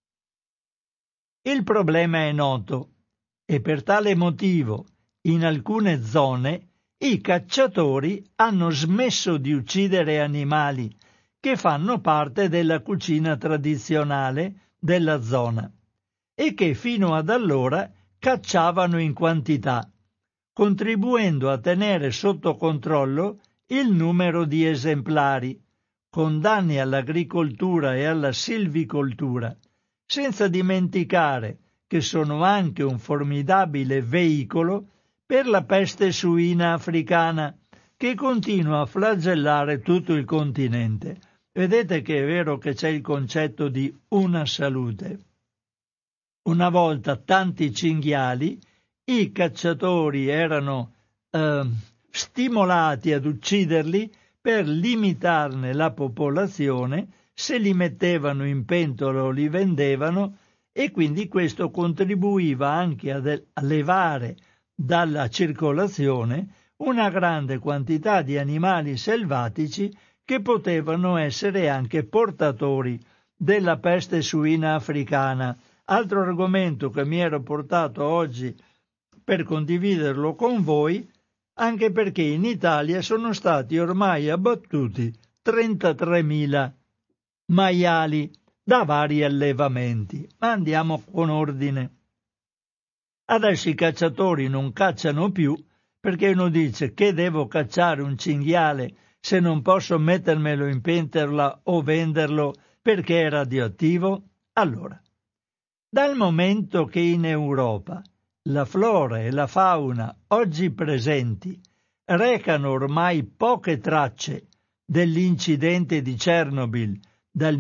Il problema è noto e per tale motivo in alcune zone i cacciatori hanno smesso di uccidere animali che fanno parte della cucina tradizionale della zona e che fino ad allora cacciavano in quantità, contribuendo a tenere sotto controllo il numero di esemplari, con danni all'agricoltura e alla silvicoltura, senza dimenticare che sono anche un formidabile veicolo per la peste suina africana, che continua a flagellare tutto il continente. Vedete che è vero che c'è il concetto di una salute. Una volta tanti cinghiali, i cacciatori erano stimolati ad ucciderli per limitarne la popolazione, se li mettevano in pentola o li vendevano, e quindi questo contribuiva anche a levare dalla circolazione una grande quantità di animali selvatici che potevano essere anche portatori della peste suina africana. Altro argomento che mi ero portato oggi per condividerlo con voi, anche perché in Italia sono stati ormai abbattuti 33.000 maiali da vari allevamenti. Ma andiamo con ordine. Adesso i cacciatori non cacciano più, perché uno dice: che devo cacciare un cinghiale se non posso mettermelo in pentola o venderlo perché è radioattivo? Allora, dal momento che in Europa la flora e la fauna oggi presenti recano ormai poche tracce dell'incidente di Chernobyl del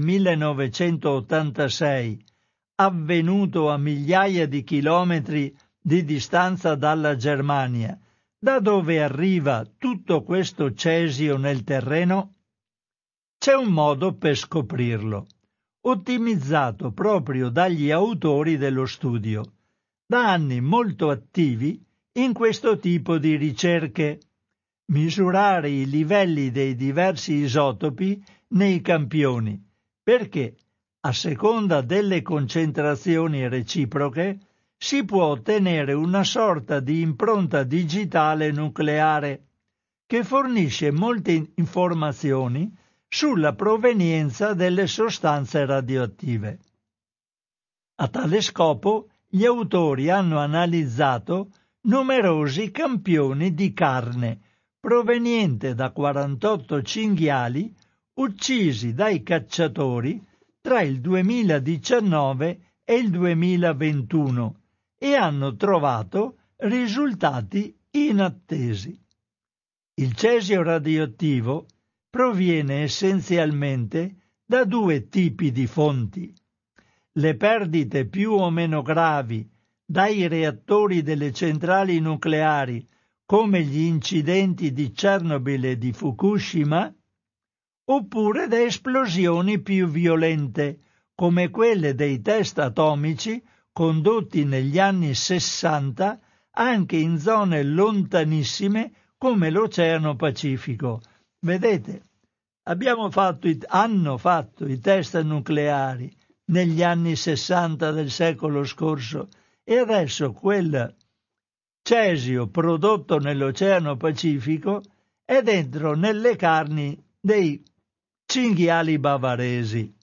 1986, avvenuto a migliaia di chilometri di distanza dalla Germania, da dove arriva tutto questo cesio nel terreno? C'è un modo per scoprirlo, ottimizzato proprio dagli autori dello studio, da anni molto attivi in questo tipo di ricerche: misurare i livelli dei diversi isotopi nei campioni, perché a seconda delle concentrazioni reciproche si può ottenere una sorta di impronta digitale nucleare che fornisce molte informazioni sulla provenienza delle sostanze radioattive. A tale scopo gli autori hanno analizzato numerosi campioni di carne proveniente da 48 cinghiali uccisi dai cacciatori tra il 2019 e il 2021 e hanno trovato risultati inattesi. Il cesio radioattivo proviene essenzialmente da due tipi di fonti: le perdite più o meno gravi dai reattori delle centrali nucleari, come gli incidenti di Chernobyl e di Fukushima, oppure da esplosioni più violente, come quelle dei test atomici condotti negli anni 60 anche in zone lontanissime come l'Oceano Pacifico. Vedete, hanno fatto i test nucleari negli anni 60 del secolo scorso e adesso quel cesio prodotto nell'Oceano Pacifico è dentro nelle carni dei cinghiali bavaresi.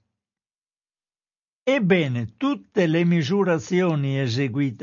Ebbene, tutte le misurazioni eseguite,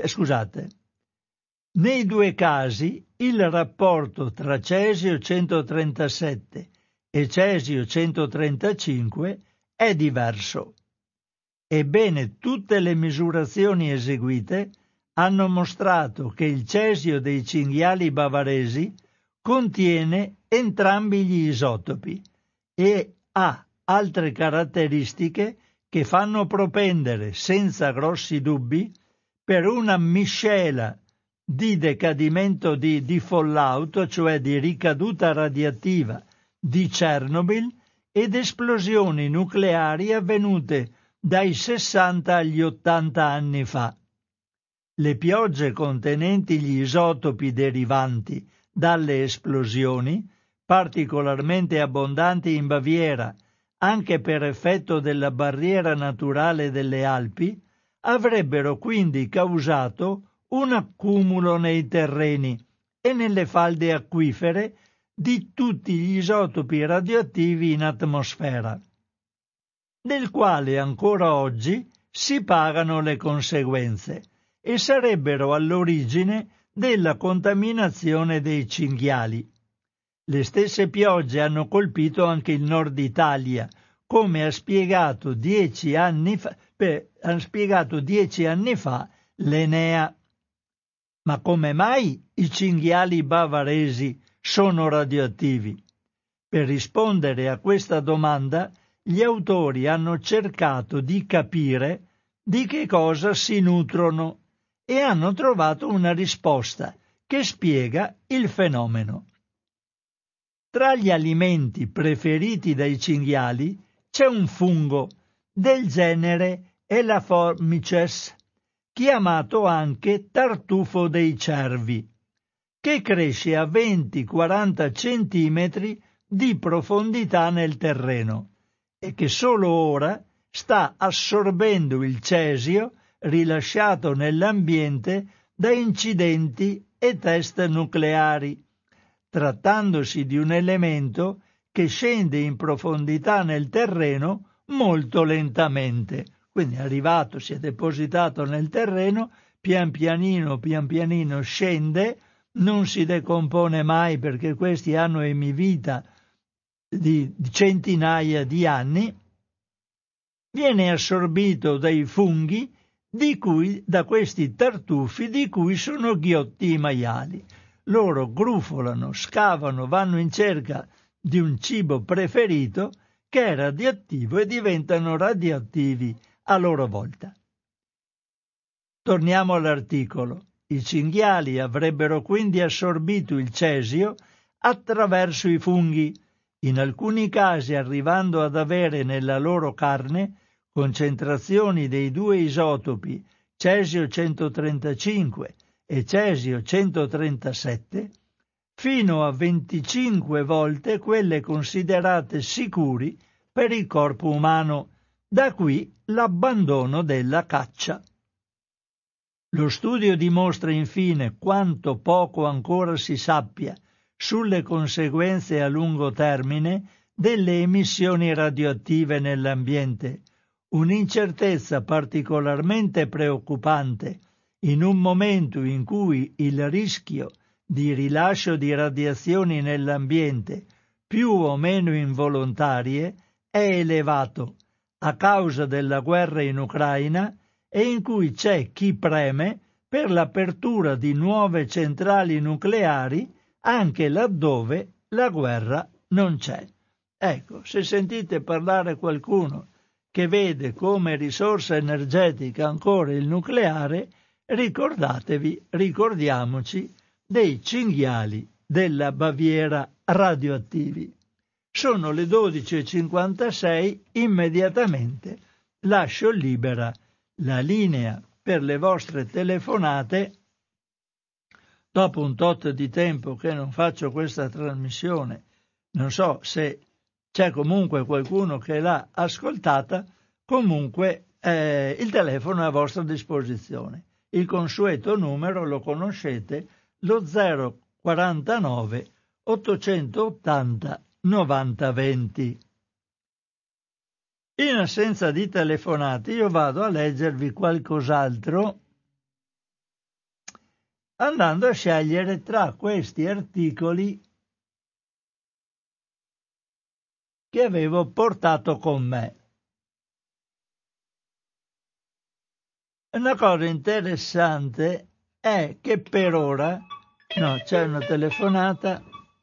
nei due casi il rapporto tra cesio 137 e cesio 135 è diverso. Ebbene, tutte le misurazioni eseguite hanno mostrato che il cesio dei cinghiali bavaresi contiene entrambi gli isotopi e ha altre caratteristiche che fanno propendere, senza grossi dubbi, per una miscela di decadimento di fallout, cioè di ricaduta radiativa di Chernobyl, ed esplosioni nucleari avvenute dai 60 agli 80 anni fa. Le piogge contenenti gli isotopi derivanti dalle esplosioni, particolarmente abbondanti in Baviera, anche per effetto della barriera naturale delle Alpi, avrebbero quindi causato un accumulo nei terreni e nelle falde acquifere di tutti gli isotopi radioattivi in atmosfera, del quale ancora oggi si pagano le conseguenze e sarebbero all'origine della contaminazione dei cinghiali. Le stesse piogge hanno colpito anche il nord Italia, come ha spiegato 10 anni fa l'Enea. Ma come mai i cinghiali bavaresi sono radioattivi? Per rispondere a questa domanda, gli autori hanno cercato di capire di che cosa si nutrono e hanno trovato una risposta che spiega il fenomeno. Tra gli alimenti preferiti dai cinghiali c'è un fungo del genere Elaformices, chiamato anche tartufo dei cervi, che cresce a 20-40 centimetri di profondità nel terreno e che solo ora sta assorbendo il cesio rilasciato nell'ambiente da incidenti e test nucleari, trattandosi di un elemento che scende in profondità nel terreno molto lentamente. Quindi è arrivato, si è depositato nel terreno, pian pianino scende, non si decompone mai perché questi hanno emivita di centinaia di anni, viene assorbito dai funghi da questi tartufi di cui sono ghiotti i maiali. Loro grufolano, scavano, vanno in cerca di un cibo preferito che è radioattivo e diventano radioattivi a loro volta. Torniamo all'articolo. I cinghiali avrebbero quindi assorbito il cesio attraverso i funghi, in alcuni casi arrivando ad avere nella loro carne concentrazioni dei due isotopi cesio 135 e cesio 137 fino a 25 volte quelle considerate sicuri per il corpo umano. Da qui l'abbandono della caccia. Lo studio dimostra infine quanto poco ancora si sappia sulle conseguenze a lungo termine delle emissioni radioattive nell'ambiente, un'incertezza particolarmente preoccupante in un momento in cui il rischio di rilascio di radiazioni nell'ambiente, più o meno involontarie, è elevato a causa della guerra in Ucraina e in cui c'è chi preme per l'apertura di nuove centrali nucleari anche laddove la guerra non c'è. Ecco, se sentite parlare qualcuno che vede come risorsa energetica ancora il nucleare, ricordiamoci dei cinghiali della Baviera radioattivi. Sono le 12:56, immediatamente lascio libera la linea per le vostre telefonate. Dopo un tot di tempo che non faccio questa trasmissione, non so se c'è comunque qualcuno che l'ha ascoltata, comunque il telefono è a vostra disposizione. Il consueto numero lo conoscete, lo 049 880 9020. In assenza di telefonate, io vado a leggervi qualcos'altro andando a scegliere tra questi articoli che avevo portato con me. Una cosa interessante è che per ora... No, c'è una telefonata.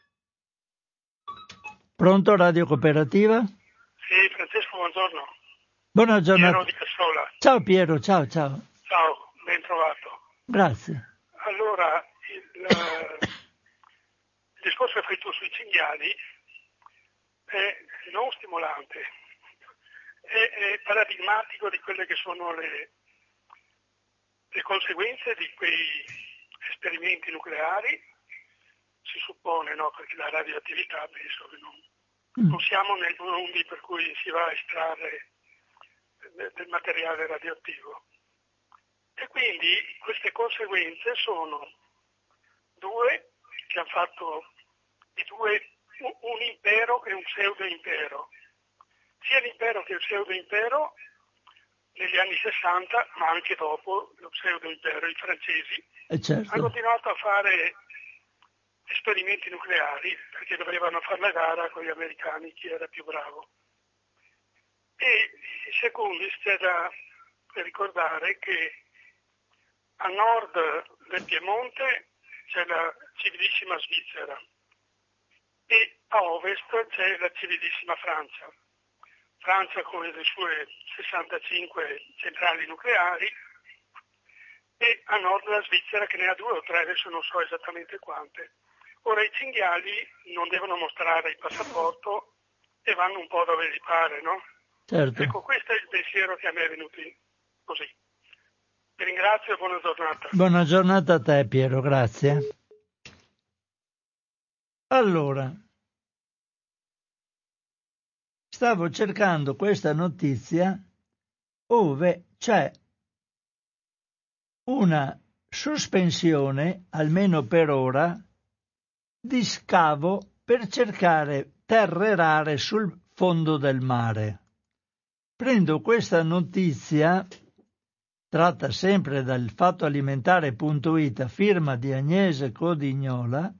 Pronto, Radio Cooperativa? Sì, Francesco, buongiorno. Buona giornata. Piero di Cassola. Ciao Piero, ciao. Ciao, ben trovato. Grazie. Allora, il discorso che fai tu sui cinghiali è non stimolante, è paradigmatico di quelle che sono le conseguenze di quei esperimenti nucleari. Si suppone, no, perché la radioattività penso che non siamo nel mondi per cui si va a estrarre del materiale radioattivo. E quindi queste conseguenze sono due che hanno fatto di due un impero e un pseudo-impero. Sia l'impero che il pseudo-impero negli anni 60, ma anche dopo lo pseudo-impero, i francesi, certo, hanno continuato a fare esperimenti nucleari perché dovevano fare la gara con gli americani chi era più bravo. E in secundis c'è da ricordare che a nord del Piemonte c'è la civilissima Svizzera e a ovest c'è la civilissima Francia. Francia con le sue 65 centrali nucleari e a nord la Svizzera che ne ha 2 o 3, adesso non so esattamente quante. Ora i cinghiali non devono mostrare il passaporto e vanno un po' dove gli pare, no? certo. Ecco, questo è il pensiero che a me è venuto così. Vi ringrazio e buona giornata. Buona giornata a te Piero, grazie. Allora, stavo cercando questa notizia dove c'è una sospensione, almeno per ora, di scavo per cercare terre rare sul fondo del mare. Prendo questa notizia, tratta sempre dal fattoalimentare.it, a firma di Agnese Codignola,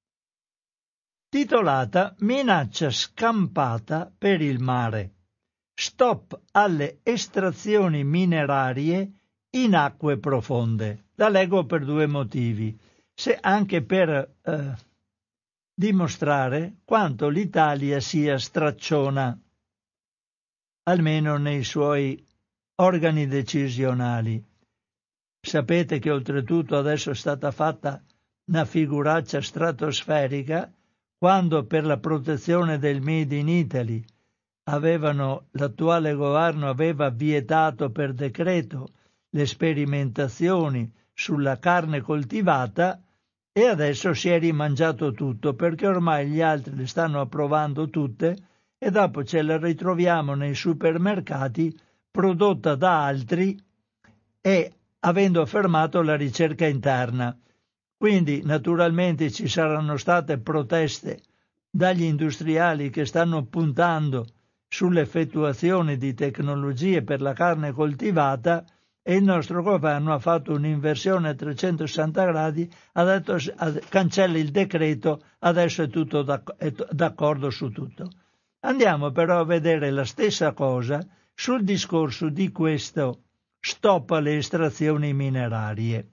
titolata Minaccia scampata per il mare. Stop alle estrazioni minerarie in acque profonde. La leggo per 2 motivi. Anche per dimostrare quanto l'Italia sia stracciona, almeno nei suoi organi decisionali. Sapete che oltretutto adesso è stata fatta una figuraccia stratosferica quando per la protezione del Made in Italy l'attuale governo aveva vietato per decreto le sperimentazioni sulla carne coltivata e adesso si è rimangiato tutto perché ormai gli altri le stanno approvando tutte e dopo ce la ritroviamo nei supermercati prodotta da altri e avendo fermato la ricerca interna. Quindi naturalmente ci saranno state proteste dagli industriali che stanno puntando sull'effettuazione di tecnologie per la carne coltivata e il nostro governo ha fatto un'inversione a 360 gradi, ha detto cancella il decreto, adesso è tutto d'accordo su tutto. Andiamo però a vedere la stessa cosa sul discorso di questo stop alle estrazioni minerarie.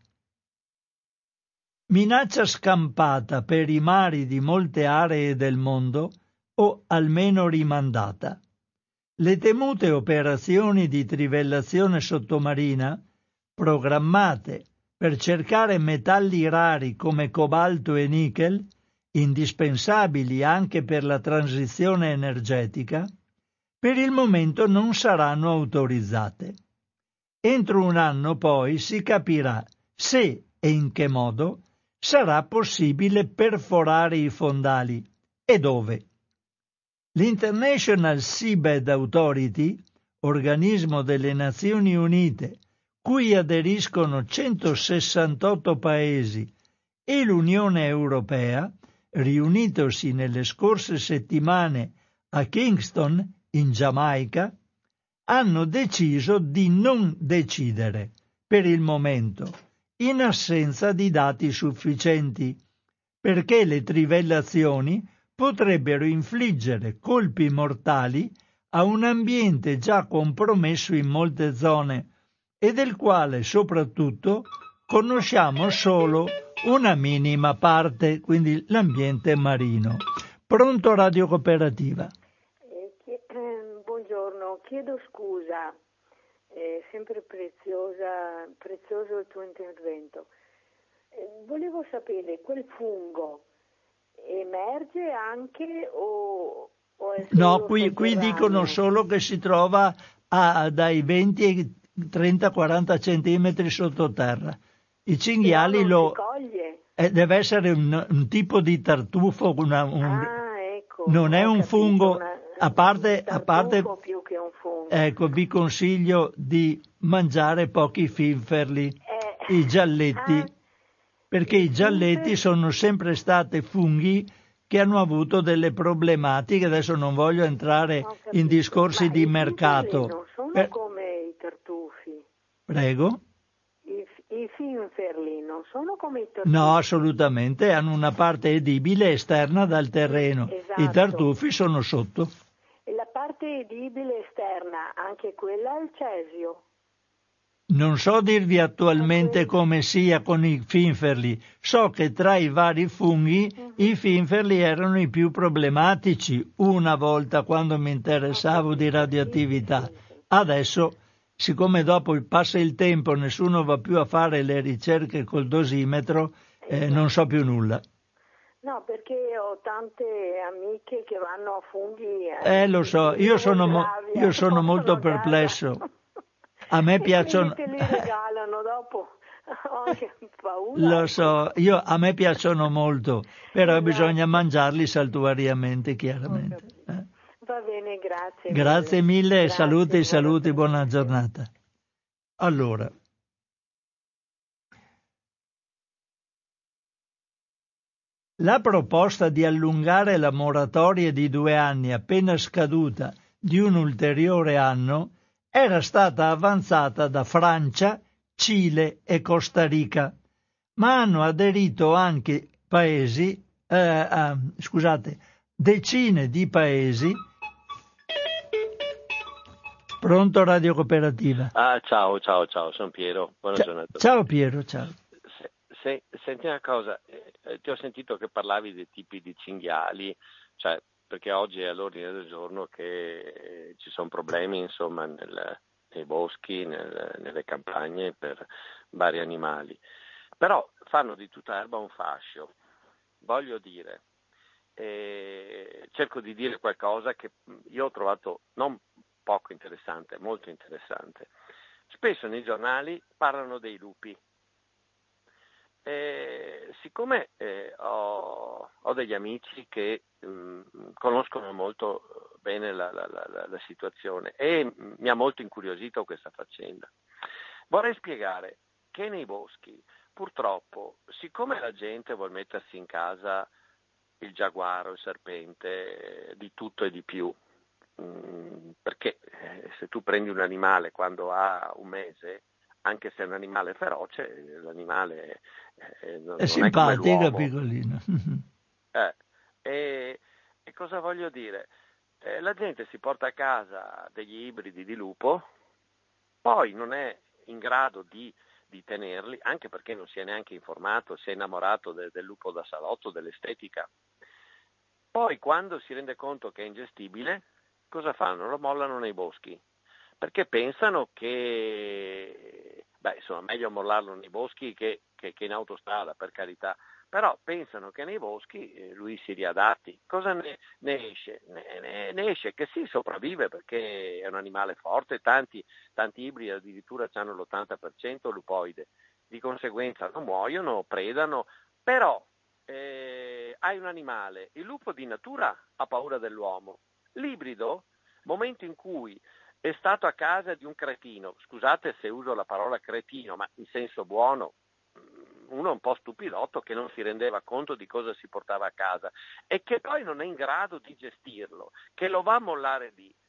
Minaccia scampata per i mari di molte aree del mondo o almeno rimandata. Le temute operazioni di trivellazione sottomarina, programmate per cercare metalli rari come cobalto e nickel, indispensabili anche per la transizione energetica, per il momento non saranno autorizzate. Entro un anno poi si capirà se e in che modo sarà possibile perforare i fondali e dove. L'International Seabed Authority, organismo delle Nazioni Unite, cui aderiscono 168 paesi, e l'Unione Europea, riunitosi nelle scorse settimane a Kingston, in Giamaica, hanno deciso di non decidere per il momento, in assenza di dati sufficienti, perché le trivellazioni potrebbero infliggere colpi mortali a un ambiente già compromesso in molte zone e del quale soprattutto conosciamo solo una minima parte, quindi l'ambiente marino. Pronto Radio Cooperativa? Buongiorno, chiedo scusa, è sempre prezioso il tuo intervento. Volevo sapere, quel fungo emerge anche o è solo No, qui dicono solo che si trova dai 20 ai 30-40 centimetri sottoterra. I cinghiali lo... Si coglie? Deve essere un tipo di tartufo, ecco, non è un capito, fungo, a parte più che un fungo. Ecco, vi consiglio di mangiare pochi finferli, i gialletti, perché i gialletti sono sempre stati funghi che hanno avuto delle problematiche. Adesso non voglio entrare in discorsi di mercato. Non sono come i tartufi. Prego? I finferli non sono come i tartufi. No, assolutamente, hanno una parte edibile esterna dal terreno. Esatto. I tartufi sono sotto. E la parte edibile esterna, anche quella è il cesio? Non so dirvi attualmente come sia con i finferli, so che tra i vari funghi i finferli erano i più problematici una volta quando mi interessavo di radioattività. Adesso, siccome dopo passa il tempo nessuno va più a fare le ricerche col dosimetro, non so più nulla. No, perché ho tante amiche che vanno a funghi. Lo so, io sono molto perplesso. A me piacciono. Te li regalano dopo. Ho anche paura. Lo so, a me piacciono molto, però bisogna mangiarli saltuariamente, chiaramente. Va bene, grazie. Grazie mille, saluti, buona giornata. Allora. La proposta di allungare la moratoria di 2 anni appena scaduta di un ulteriore anno era stata avanzata da Francia, Cile e Costa Rica, ma hanno aderito anche decine di paesi. Pronto Radio Cooperativa? Ciao, sono Piero, buona giornata. Ciao Piero, ciao. Senti una cosa, ti ho sentito che parlavi dei tipi di cinghiali, cioè perché oggi è all'ordine del giorno che ci sono problemi insomma nei boschi, nelle campagne per vari animali, però fanno di tutta erba un fascio. Voglio dire, cerco di dire qualcosa che io ho trovato non poco interessante, molto interessante. Spesso nei giornali parlano dei lupi. Siccome ho degli amici che conoscono molto bene la situazione e mi ha molto incuriosito questa faccenda, vorrei spiegare che nei boschi purtroppo, siccome la gente vuol mettersi in casa il giaguaro, il serpente, di tutto e di più, perché se tu prendi un animale quando ha 1 mese, anche se è un animale feroce, l'animale è simpatico, è piccolino. E cosa voglio dire? La gente si porta a casa degli ibridi di lupo, poi non è in grado di tenerli, anche perché non si è neanche informato, si è innamorato del lupo da salotto, dell'estetica. Poi quando si rende conto che è ingestibile, cosa fanno? Lo mollano nei boschi. Perché pensano che, meglio mollarlo nei boschi che in autostrada, per carità, però pensano che nei boschi lui si riadatti. Cosa ne esce? Ne esce che sì, sopravvive perché è un animale forte, tanti ibridi addirittura hanno l'80% lupoide, di conseguenza non muoiono, predano, però hai un animale, il lupo di natura ha paura dell'uomo, l'ibrido, momento in cui è stato a casa di un cretino, scusate se uso la parola cretino, ma in senso buono, uno un po' stupidotto che non si rendeva conto di cosa si portava a casa e che poi non è in grado di gestirlo, che lo va a mollare lì.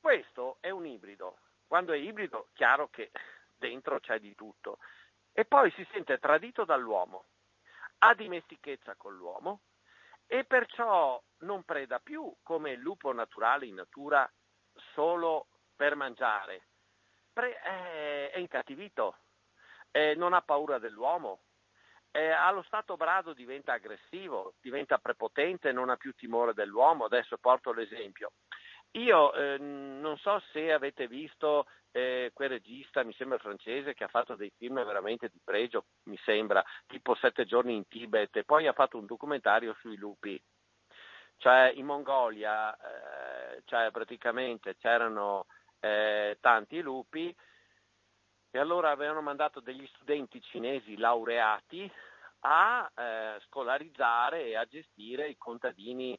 Questo è un ibrido. Quando è ibrido, chiaro che dentro c'è di tutto. E poi si sente tradito dall'uomo, ha dimestichezza con l'uomo e perciò non preda più come il lupo naturale in natura solo per mangiare. È incattivito, non ha paura dell'uomo, allo stato brado diventa aggressivo, diventa prepotente, non ha più timore dell'uomo. Adesso porto l'esempio. Io non so se avete visto quel regista, mi sembra francese, che ha fatto dei film veramente di pregio, mi sembra, tipo 7 giorni in Tibet, e poi ha fatto un documentario sui lupi. Cioè in Mongolia praticamente c'erano tanti lupi, e allora avevano mandato degli studenti cinesi laureati a scolarizzare e a gestire i contadini,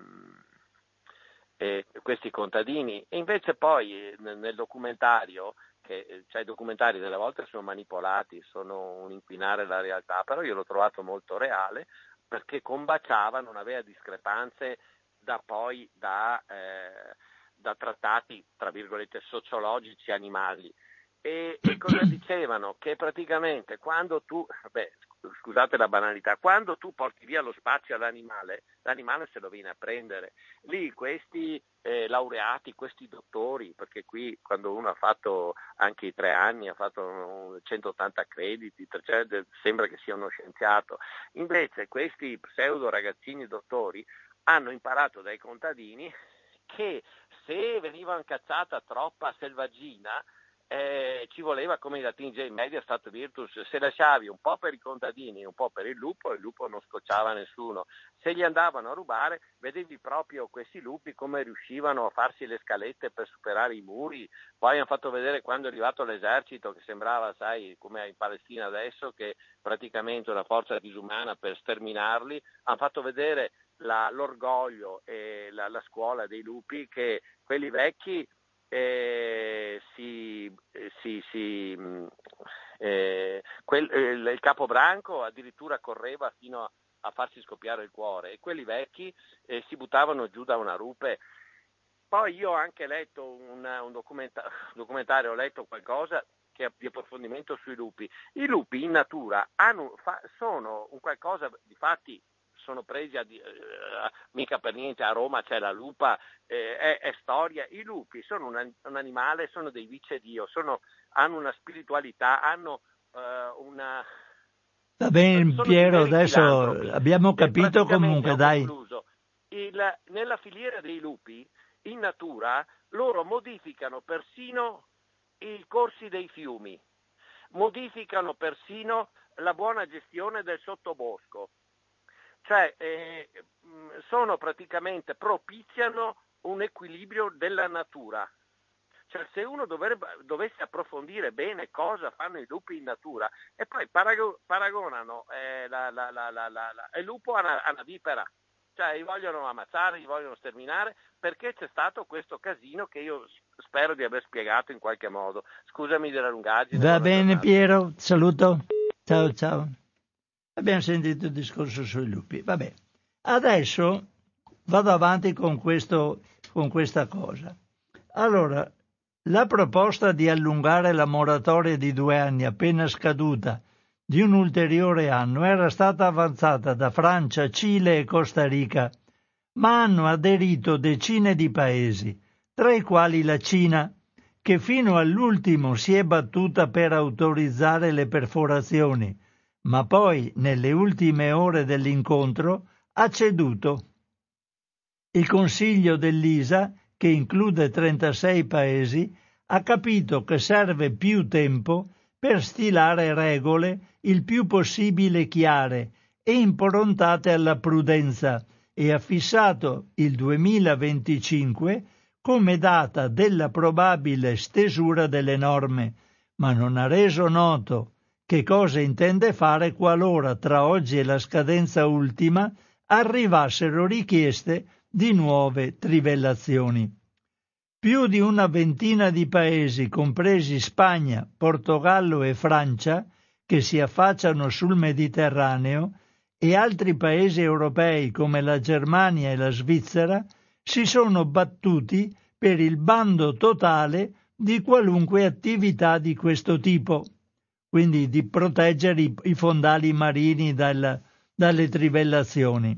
questi contadini. E invece poi nel documentario, i documentari delle volte sono manipolati, sono un inquinare la realtà, però io l'ho trovato molto reale, perché combaciava, non aveva discrepanze da trattati, tra virgolette, sociologici animali. E cosa dicevano? Che praticamente quando tu, scusate la banalità, quando tu porti via lo spazio all'animale, l'animale se lo viene a prendere. Lì questi laureati, questi dottori, perché qui quando uno ha fatto anche i 3 anni, ha fatto 180 crediti, sembra che sia uno scienziato. Invece questi pseudo ragazzini dottori hanno imparato dai contadini che se veniva incacciata troppa selvaggina, ci voleva, come i latini in media stat virtus, se lasciavi un po' per i contadini e un po' per il lupo non scocciava nessuno. Se gli andavano a rubare, vedevi proprio questi lupi come riuscivano a farsi le scalette per superare i muri. Poi hanno fatto vedere, quando è arrivato l'esercito, che sembrava, sai, come in Palestina adesso, che praticamente una forza disumana per sterminarli, hanno fatto vedere l'orgoglio e la scuola dei lupi, che quelli vecchi il capobranco addirittura correva fino a farsi scoppiare il cuore, e quelli vecchi si buttavano giù da una rupe. Poi io ho anche letto un documentario, ho letto qualcosa che è di approfondimento sui lupi. I lupi in natura sono un qualcosa, difatti sono presi mica per niente a Roma c'è la lupa, è storia. I lupi sono un animale, sono dei vicedio, hanno una spiritualità, hanno una... Va bene Piero, adesso abbiamo capito comunque, dai. Concluso. Nella filiera dei lupi, in natura, loro modificano persino i corsi dei fiumi, modificano persino la buona gestione del sottobosco. Cioè sono praticamente, propiziano un equilibrio della natura. Cioè se uno dovesse approfondire bene cosa fanno i lupi in natura, e poi paragonano il lupo a una vipera, cioè li vogliono ammazzare, li vogliono sterminare, perché c'è stato questo casino che io spero di aver spiegato in qualche modo. Scusami della lungaggine. Va bene Piero, saluto, ciao. Abbiamo sentito il discorso sui lupi. Vabbè, adesso vado avanti con questa cosa. Allora, la proposta di allungare la moratoria di 2 anni appena scaduta di un ulteriore anno era stata avanzata da Francia, Cile e Costa Rica, ma hanno aderito decine di paesi, tra i quali la Cina, che fino all'ultimo si è battuta per autorizzare le perforazioni, ma poi, nelle ultime ore dell'incontro, ha ceduto. Il Consiglio dell'ISA, che include 36 paesi, ha capito che serve più tempo per stilare regole il più possibile chiare e improntate alla prudenza, e ha fissato il 2025 come data della probabile stesura delle norme, ma non ha reso noto che cosa intende fare qualora tra oggi e la scadenza ultima arrivassero richieste di nuove trivellazioni. Più di una ventina di paesi, compresi Spagna, Portogallo e Francia, che si affacciano sul Mediterraneo, e altri paesi europei come la Germania e la Svizzera, si sono battuti per il bando totale di qualunque attività di questo tipo, quindi di proteggere i fondali marini dalle trivellazioni.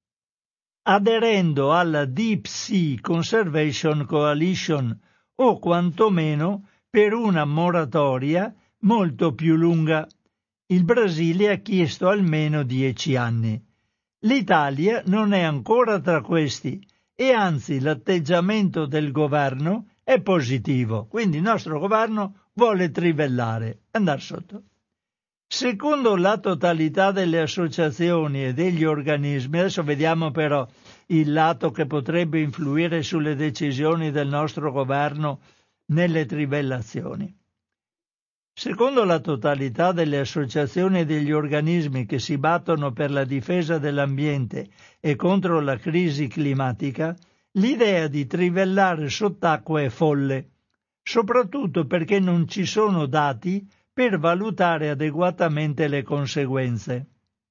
Aderendo alla Deep Sea Conservation Coalition o quantomeno per una moratoria molto più lunga. Il Brasile ha chiesto almeno 10 anni. L'Italia non è ancora tra questi e anzi l'atteggiamento del governo è positivo, quindi il nostro governo vuole trivellare, andare sotto. Secondo la totalità delle associazioni e degli organismi, adesso vediamo però il lato che potrebbe influire sulle decisioni del nostro governo nelle trivellazioni. Secondo la totalità delle associazioni e degli organismi che si battono per la difesa dell'ambiente e contro la crisi climatica, l'idea di trivellare sott'acqua è folle, soprattutto perché non ci sono dati per valutare adeguatamente le conseguenze.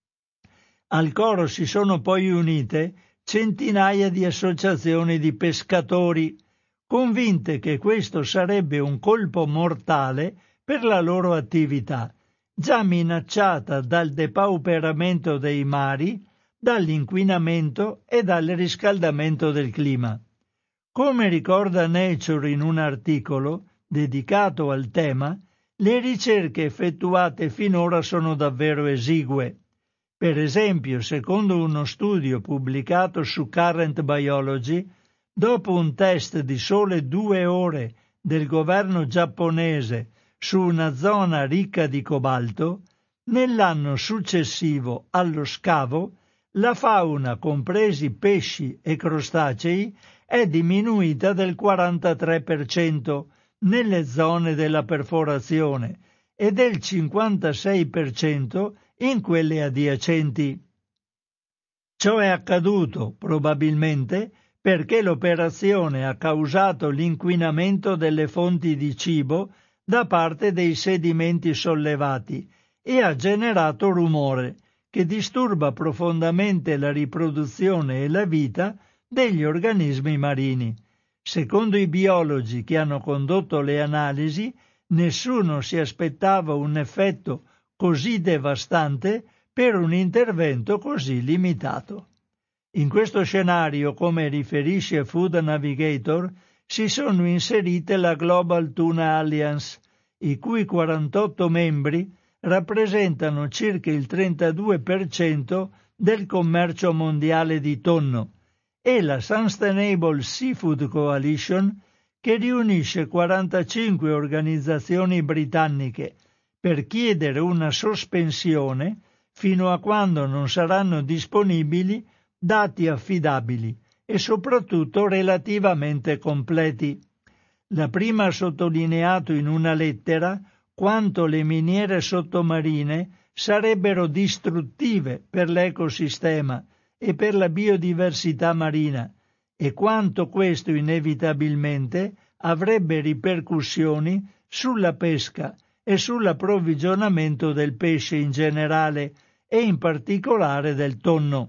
Al coro si sono poi unite centinaia di associazioni di pescatori, convinte che questo sarebbe un colpo mortale per la loro attività, già minacciata dal depauperamento dei mari, dall'inquinamento e dal riscaldamento del clima. Come ricorda Nature in un articolo dedicato al tema, le ricerche effettuate finora sono davvero esigue. Per esempio, secondo uno studio pubblicato su Current Biology, dopo un test di sole 2 ore del governo giapponese su una zona ricca di cobalto, nell'anno successivo allo scavo la fauna, compresi pesci e crostacei, è diminuita del 43% nelle zone della perforazione e del 56% in quelle adiacenti. Ciò è accaduto probabilmente perché l'operazione ha causato l'inquinamento delle fonti di cibo da parte dei sedimenti sollevati e ha generato rumore che disturba profondamente la riproduzione e la vita degli organismi marini. Secondo i biologi che hanno condotto le analisi, nessuno si aspettava un effetto così devastante per un intervento così limitato. In questo scenario, come riferisce Food Navigator, si sono inserite la Global Tuna Alliance, i cui 48 membri rappresentano circa il 32% del commercio mondiale di tonno, e la Sustainable Seafood Coalition, che riunisce 45 organizzazioni britanniche per chiedere una sospensione fino a quando non saranno disponibili dati affidabili e soprattutto relativamente completi. La prima ha sottolineato in una lettera quanto le miniere sottomarine sarebbero distruttive per l'ecosistema e per la biodiversità marina e quanto questo inevitabilmente avrebbe ripercussioni sulla pesca e sull'approvvigionamento del pesce in generale e in particolare del tonno.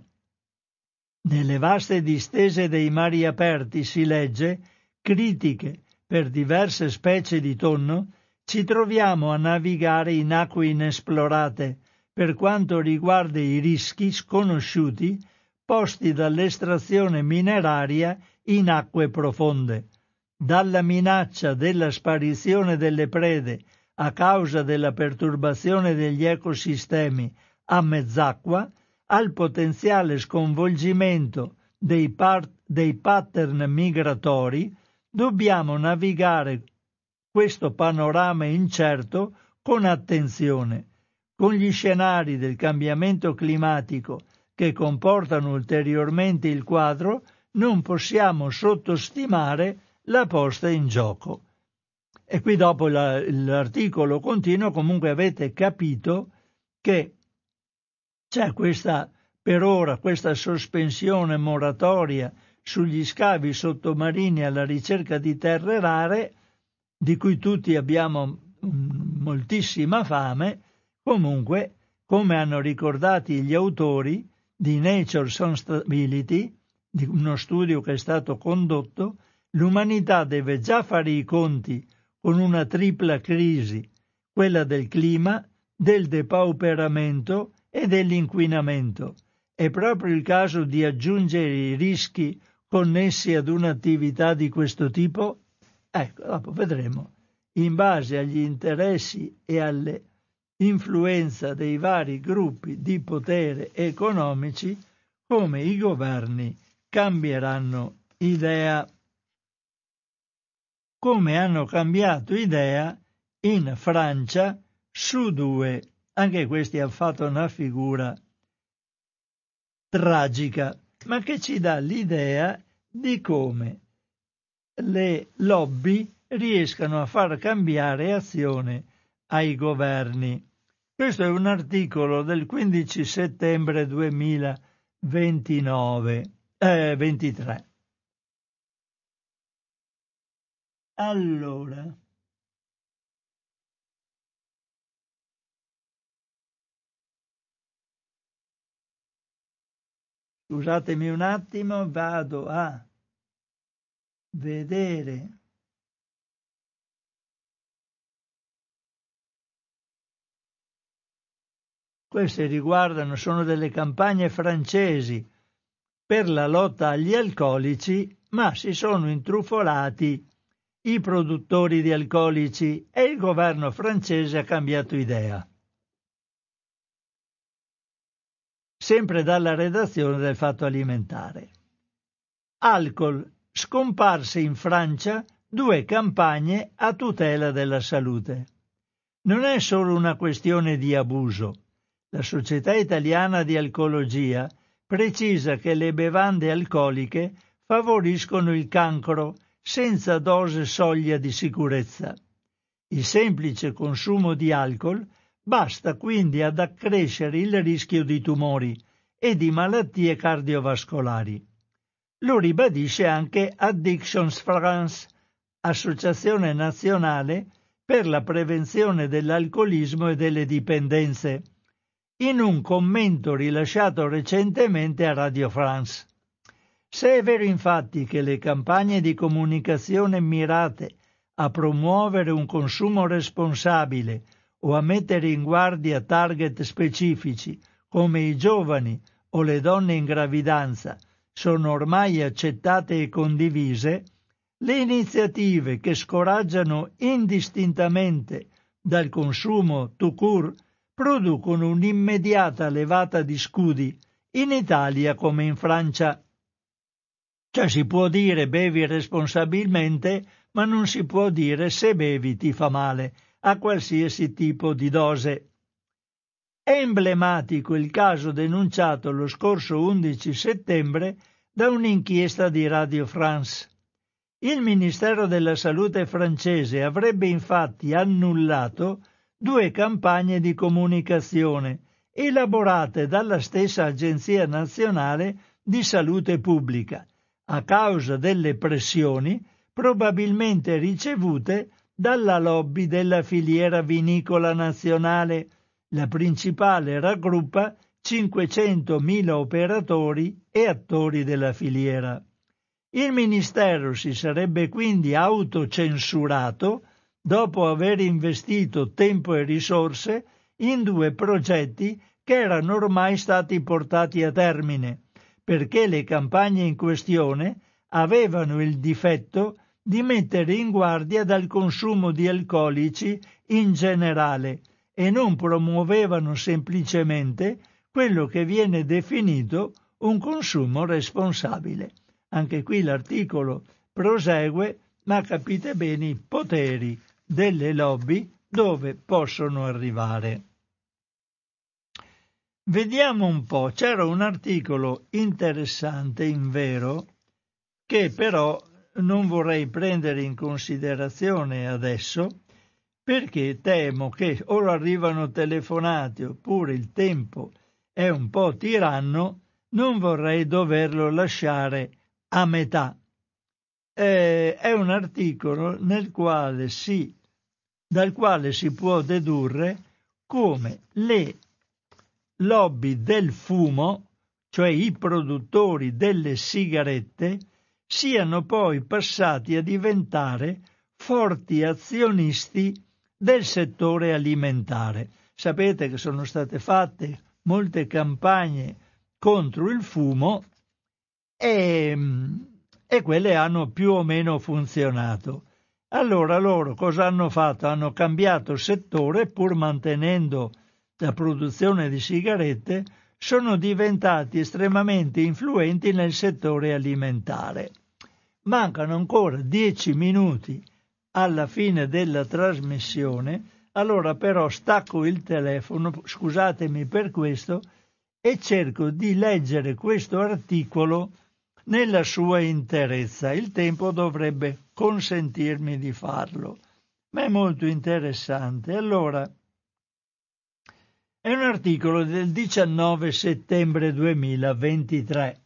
Nelle vaste distese dei mari aperti si legge critiche per diverse specie di tonno, ci troviamo a navigare in acque inesplorate per quanto riguarda i rischi sconosciuti posti dall'estrazione mineraria in acque profonde, dalla minaccia della sparizione delle prede a causa della perturbazione degli ecosistemi a mezz'acqua, al potenziale sconvolgimento dei pattern migratori, dobbiamo navigare questo panorama incerto con attenzione, con gli scenari del cambiamento climatico che comportano ulteriormente il quadro, non possiamo sottostimare la posta in gioco. E qui dopo l'articolo continua, comunque avete capito che c'è per ora questa sospensione moratoria sugli scavi sottomarini alla ricerca di terre rare, di cui tutti abbiamo moltissima fame. Comunque, come hanno ricordato gli autori di Nature Sustainability, di uno studio che è stato condotto, l'umanità deve già fare i conti con una tripla crisi, quella del clima, del depauperamento e dell'inquinamento. È proprio il caso di aggiungere i rischi connessi ad un'attività di questo tipo? Ecco, dopo vedremo, in base agli interessi e alle influenza dei vari gruppi di potere economici, come i governi cambieranno idea, come hanno cambiato idea in Francia su 2. Anche questi hanno fatto una figura tragica, ma che ci dà l'idea di come le lobby riescano a far cambiare azione ai governi. Questo è un articolo del 15 settembre 2023. Allora, scusatemi un attimo, vado a vedere. Queste riguardano, sono delle campagne francesi per la lotta agli alcolici, ma si sono intrufolati i produttori di alcolici e il governo francese ha cambiato idea. Sempre dalla redazione del Fatto Alimentare. Alcol, scomparse in Francia 2 campagne a tutela della salute. Non è solo una questione di abuso. La Società Italiana di Alcologia precisa che le bevande alcoliche favoriscono il cancro senza dose soglia di sicurezza. Il semplice consumo di alcol basta quindi ad accrescere il rischio di tumori e di malattie cardiovascolari. Lo ribadisce anche Addictions France, Associazione Nazionale per la Prevenzione dell'Alcolismo e delle Dipendenze, in un commento rilasciato recentemente a Radio France. Se è vero infatti che le campagne di comunicazione mirate a promuovere un consumo responsabile o a mettere in guardia target specifici come i giovani o le donne in gravidanza sono ormai accettate e condivise, le iniziative che scoraggiano indistintamente dal consumo tout court producono un'immediata levata di scudi in Italia come in Francia. Cioè si può dire bevi responsabilmente, ma non si può dire se bevi ti fa male, a qualsiasi tipo di dose. È emblematico il caso denunciato lo scorso 11 settembre da un'inchiesta di Radio France. Il Ministero della Salute francese avrebbe infatti annullato 2 campagne di comunicazione elaborate dalla stessa Agenzia Nazionale di Salute Pubblica, a causa delle pressioni probabilmente ricevute dalla lobby della filiera vinicola nazionale. La principale raggruppa 500.000 operatori e attori della filiera. Il Ministero si sarebbe quindi autocensurato dopo aver investito tempo e risorse in 2 progetti che erano ormai stati portati a termine, perché le campagne in questione avevano il difetto di mettere in guardia dal consumo di alcolici in generale e non promuovevano semplicemente quello che viene definito un consumo responsabile. Anche qui l'articolo prosegue, ma capite bene i poteri delle lobby dove possono arrivare. Vediamo un po', c'era un articolo interessante in vero che però non vorrei prendere in considerazione adesso perché temo che ora arrivano telefonate oppure il tempo è un po' tiranno, non vorrei doverlo lasciare a metà. È un articolo dal quale si può dedurre come le lobby del fumo, cioè i produttori delle sigarette, siano poi passati a diventare forti azionisti del settore alimentare. Sapete che sono state fatte molte campagne contro il fumo e quelle hanno più o meno funzionato. Allora loro cosa hanno fatto? Hanno cambiato settore pur mantenendo la produzione di sigarette, sono diventati estremamente influenti nel settore alimentare. Mancano ancora 10 minuti alla fine della trasmissione, allora però stacco il telefono, scusatemi per questo, e cerco di leggere questo articolo nella sua interezza. Il tempo dovrebbe consentirmi di farlo, ma è molto interessante. Allora, è un articolo del 19 settembre 2023.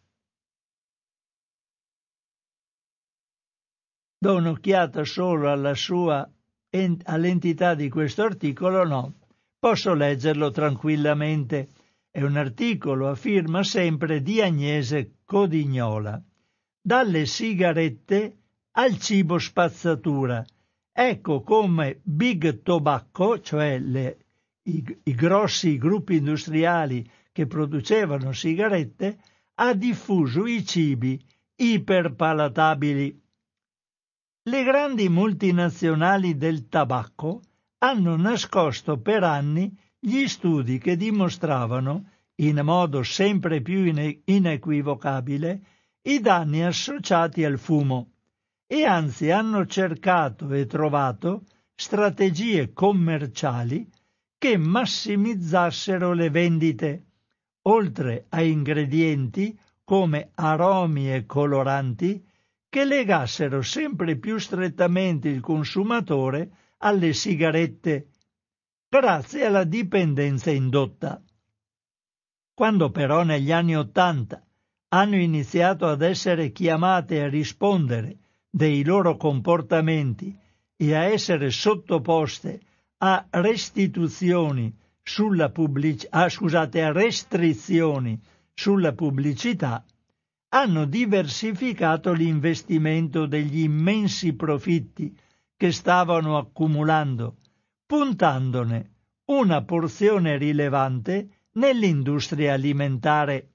Do un'occhiata solo all'entità di questo articolo? No, posso leggerlo tranquillamente. È un articolo a firma sempre di Agnese Codignola. Dalle sigarette al cibo spazzatura. Ecco come Big Tobacco, cioè i grossi gruppi industriali che producevano sigarette, ha diffuso i cibi iperpalatabili. Le grandi multinazionali del tabacco hanno nascosto per anni gli studi che dimostravano, in modo sempre più inequivocabile, i danni associati al fumo e anzi hanno cercato e trovato strategie commerciali che massimizzassero le vendite, oltre a ingredienti come aromi e coloranti che legassero sempre più strettamente il consumatore alle sigarette, grazie alla dipendenza indotta. Quando però negli anni '80 hanno iniziato ad essere chiamate a rispondere dei loro comportamenti e a essere sottoposte a restrizioni sulla pubblicità, hanno diversificato l'investimento degli immensi profitti che stavano accumulando, puntandone una porzione rilevante nell'industria alimentare.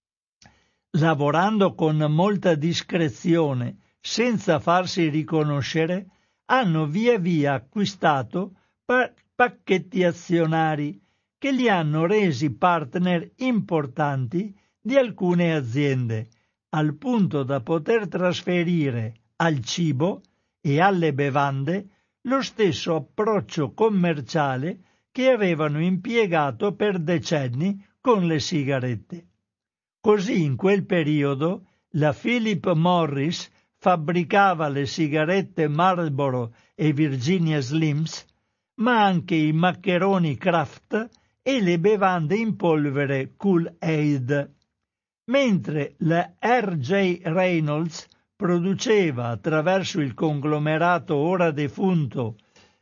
Lavorando con molta discrezione, senza farsi riconoscere, hanno via via acquistato pacchetti azionari che li hanno resi partner importanti di alcune aziende, al punto da poter trasferire al cibo e alle bevande lo stesso approccio commerciale che avevano impiegato per decenni con le sigarette. Così in quel periodo la Philip Morris fabbricava le sigarette Marlboro e Virginia Slims, ma anche i maccheroni Kraft e le bevande in polvere Kool-Aid, mentre la R.J. Reynolds produceva attraverso il conglomerato ora defunto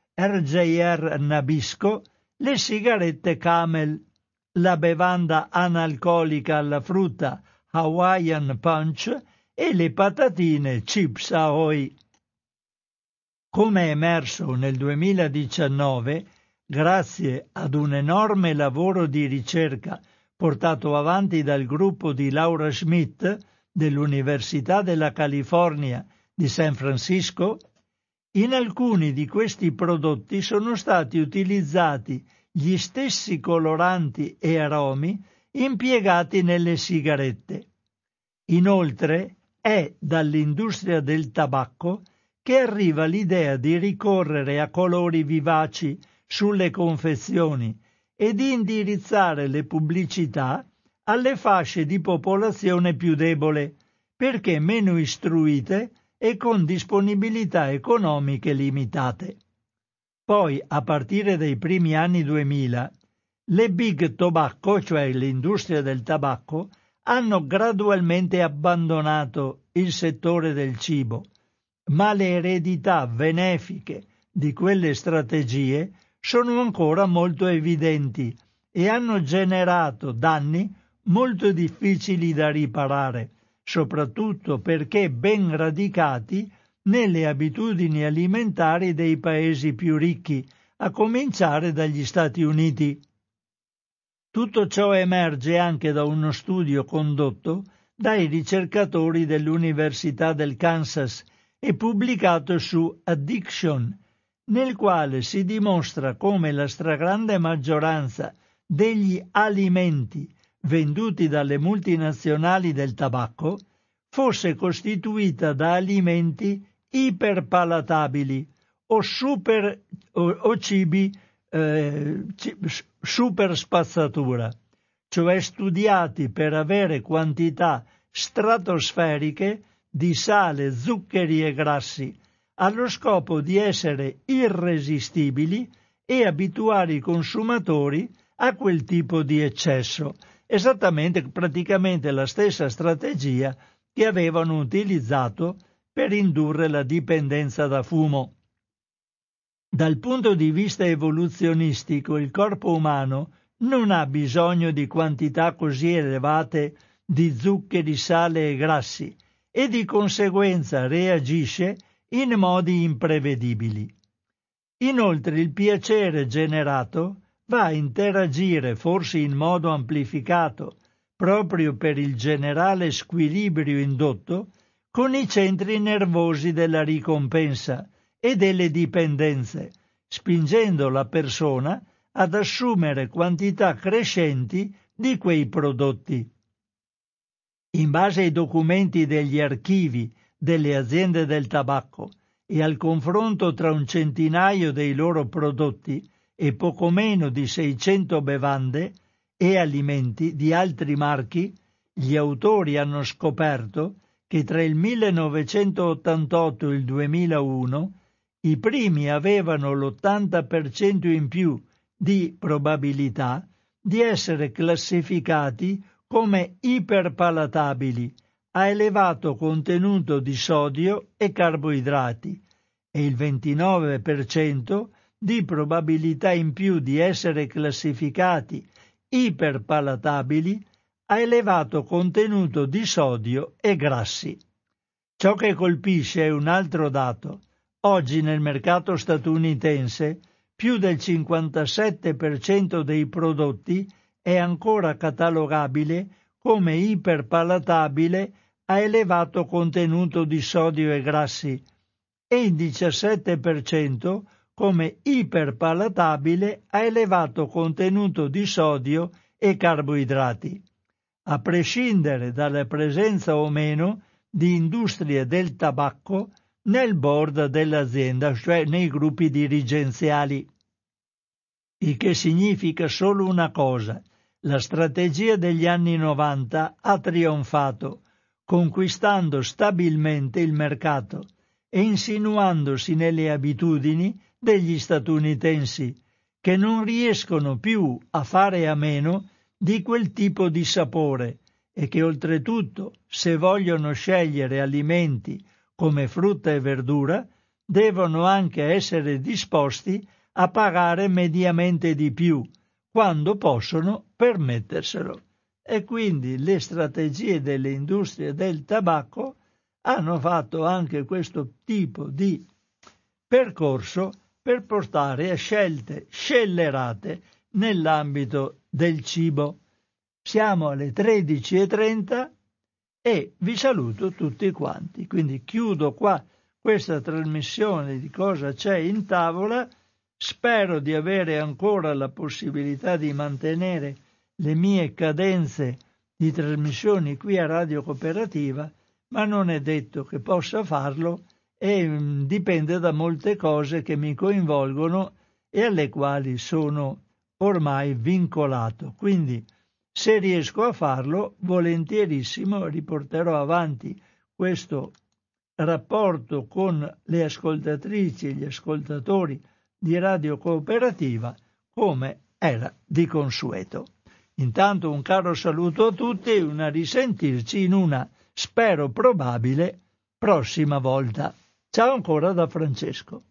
RJR Nabisco le sigarette Camel, la bevanda analcolica alla frutta Hawaiian Punch e le patatine Chips Ahoy. Come è emerso nel 2019, grazie ad un enorme lavoro di ricerca portato avanti dal gruppo di Laura Schmidt dell'Università della California di San Francisco, in alcuni di questi prodotti sono stati utilizzati gli stessi coloranti e aromi impiegati nelle sigarette. Inoltre è dall'industria del tabacco che arriva l'idea di ricorrere a colori vivaci sulle confezioni e di indirizzare le pubblicità alle fasce di popolazione più debole, perché meno istruite e con disponibilità economiche limitate. Poi, a partire dai primi anni 2000, le big tobacco, cioè l'industria del tabacco, hanno gradualmente abbandonato il settore del cibo, ma le eredità benefiche di quelle strategie sono ancora molto evidenti e hanno generato danni molto difficili da riparare, soprattutto perché ben radicati nelle abitudini alimentari dei paesi più ricchi, a cominciare dagli Stati Uniti. Tutto ciò emerge anche da uno studio condotto dai ricercatori dell'Università del Kansas e pubblicato su Addiction, nel quale si dimostra come la stragrande maggioranza degli alimenti venduti dalle multinazionali del tabacco fosse costituita da alimenti iperpalatabili o cibi super spazzatura, cioè studiati per avere quantità stratosferiche di sale, zuccheri e grassi, allo scopo di essere irresistibili e abituare i consumatori a quel tipo di eccesso, praticamente la stessa strategia che avevano utilizzato per indurre la dipendenza da fumo. Dal punto di vista evoluzionistico, il corpo umano non ha bisogno di quantità così elevate di zuccheri, sale e grassi e di conseguenza reagisce in modi imprevedibili. Inoltre il piacere generato va a interagire, forse in modo amplificato, proprio per il generale squilibrio indotto, con i centri nervosi della ricompensa e delle dipendenze, spingendo la persona ad assumere quantità crescenti di quei prodotti. In base ai documenti degli archivi delle aziende del tabacco e al confronto tra un centinaio dei loro prodotti e poco meno di 600 bevande e alimenti di altri marchi, gli autori hanno scoperto che tra il 1988 e il 2001 i primi avevano l'80% in più di probabilità di essere classificati come iperpalatabili a elevato contenuto di sodio e carboidrati e il 29% di probabilità in più di essere classificati iperpalatabili a elevato contenuto di sodio e grassi. Ciò che colpisce è un altro dato. Oggi nel mercato statunitense più del 57% dei prodotti è ancora catalogabile come iperpalatabile a elevato contenuto di sodio e grassi e il 17% come iperpalatabile a elevato contenuto di sodio e carboidrati, a prescindere dalla presenza o meno di industrie del tabacco nel board dell'azienda, cioè nei gruppi dirigenziali. Il che significa solo una cosa: la strategia degli anni 90 ha trionfato, conquistando stabilmente il mercato e insinuandosi nelle abitudini degli statunitensi, che non riescono più a fare a meno di quel tipo di sapore e che oltretutto, se vogliono scegliere alimenti come frutta e verdura, devono anche essere disposti a pagare mediamente di più, quando possono permetterselo. E quindi le strategie delle industrie del tabacco hanno fatto anche questo tipo di percorso per portare a scelte scellerate nell'ambito del cibo. Siamo alle 13:30 e vi saluto tutti quanti. Quindi chiudo qua questa trasmissione di Cosa c'è in tavola. Spero di avere ancora la possibilità di mantenere le mie cadenze di trasmissioni qui a Radio Cooperativa, ma non è detto che possa farlo e dipende da molte cose che mi coinvolgono e alle quali sono ormai vincolato. Quindi, se riesco a farlo, volentierissimo riporterò avanti questo rapporto con le ascoltatrici e gli ascoltatori di Radio Cooperativa come era di consueto. Intanto un caro saluto a tutti e una risentirci in una, spero probabile, prossima volta. Ciao ancora da Francesco.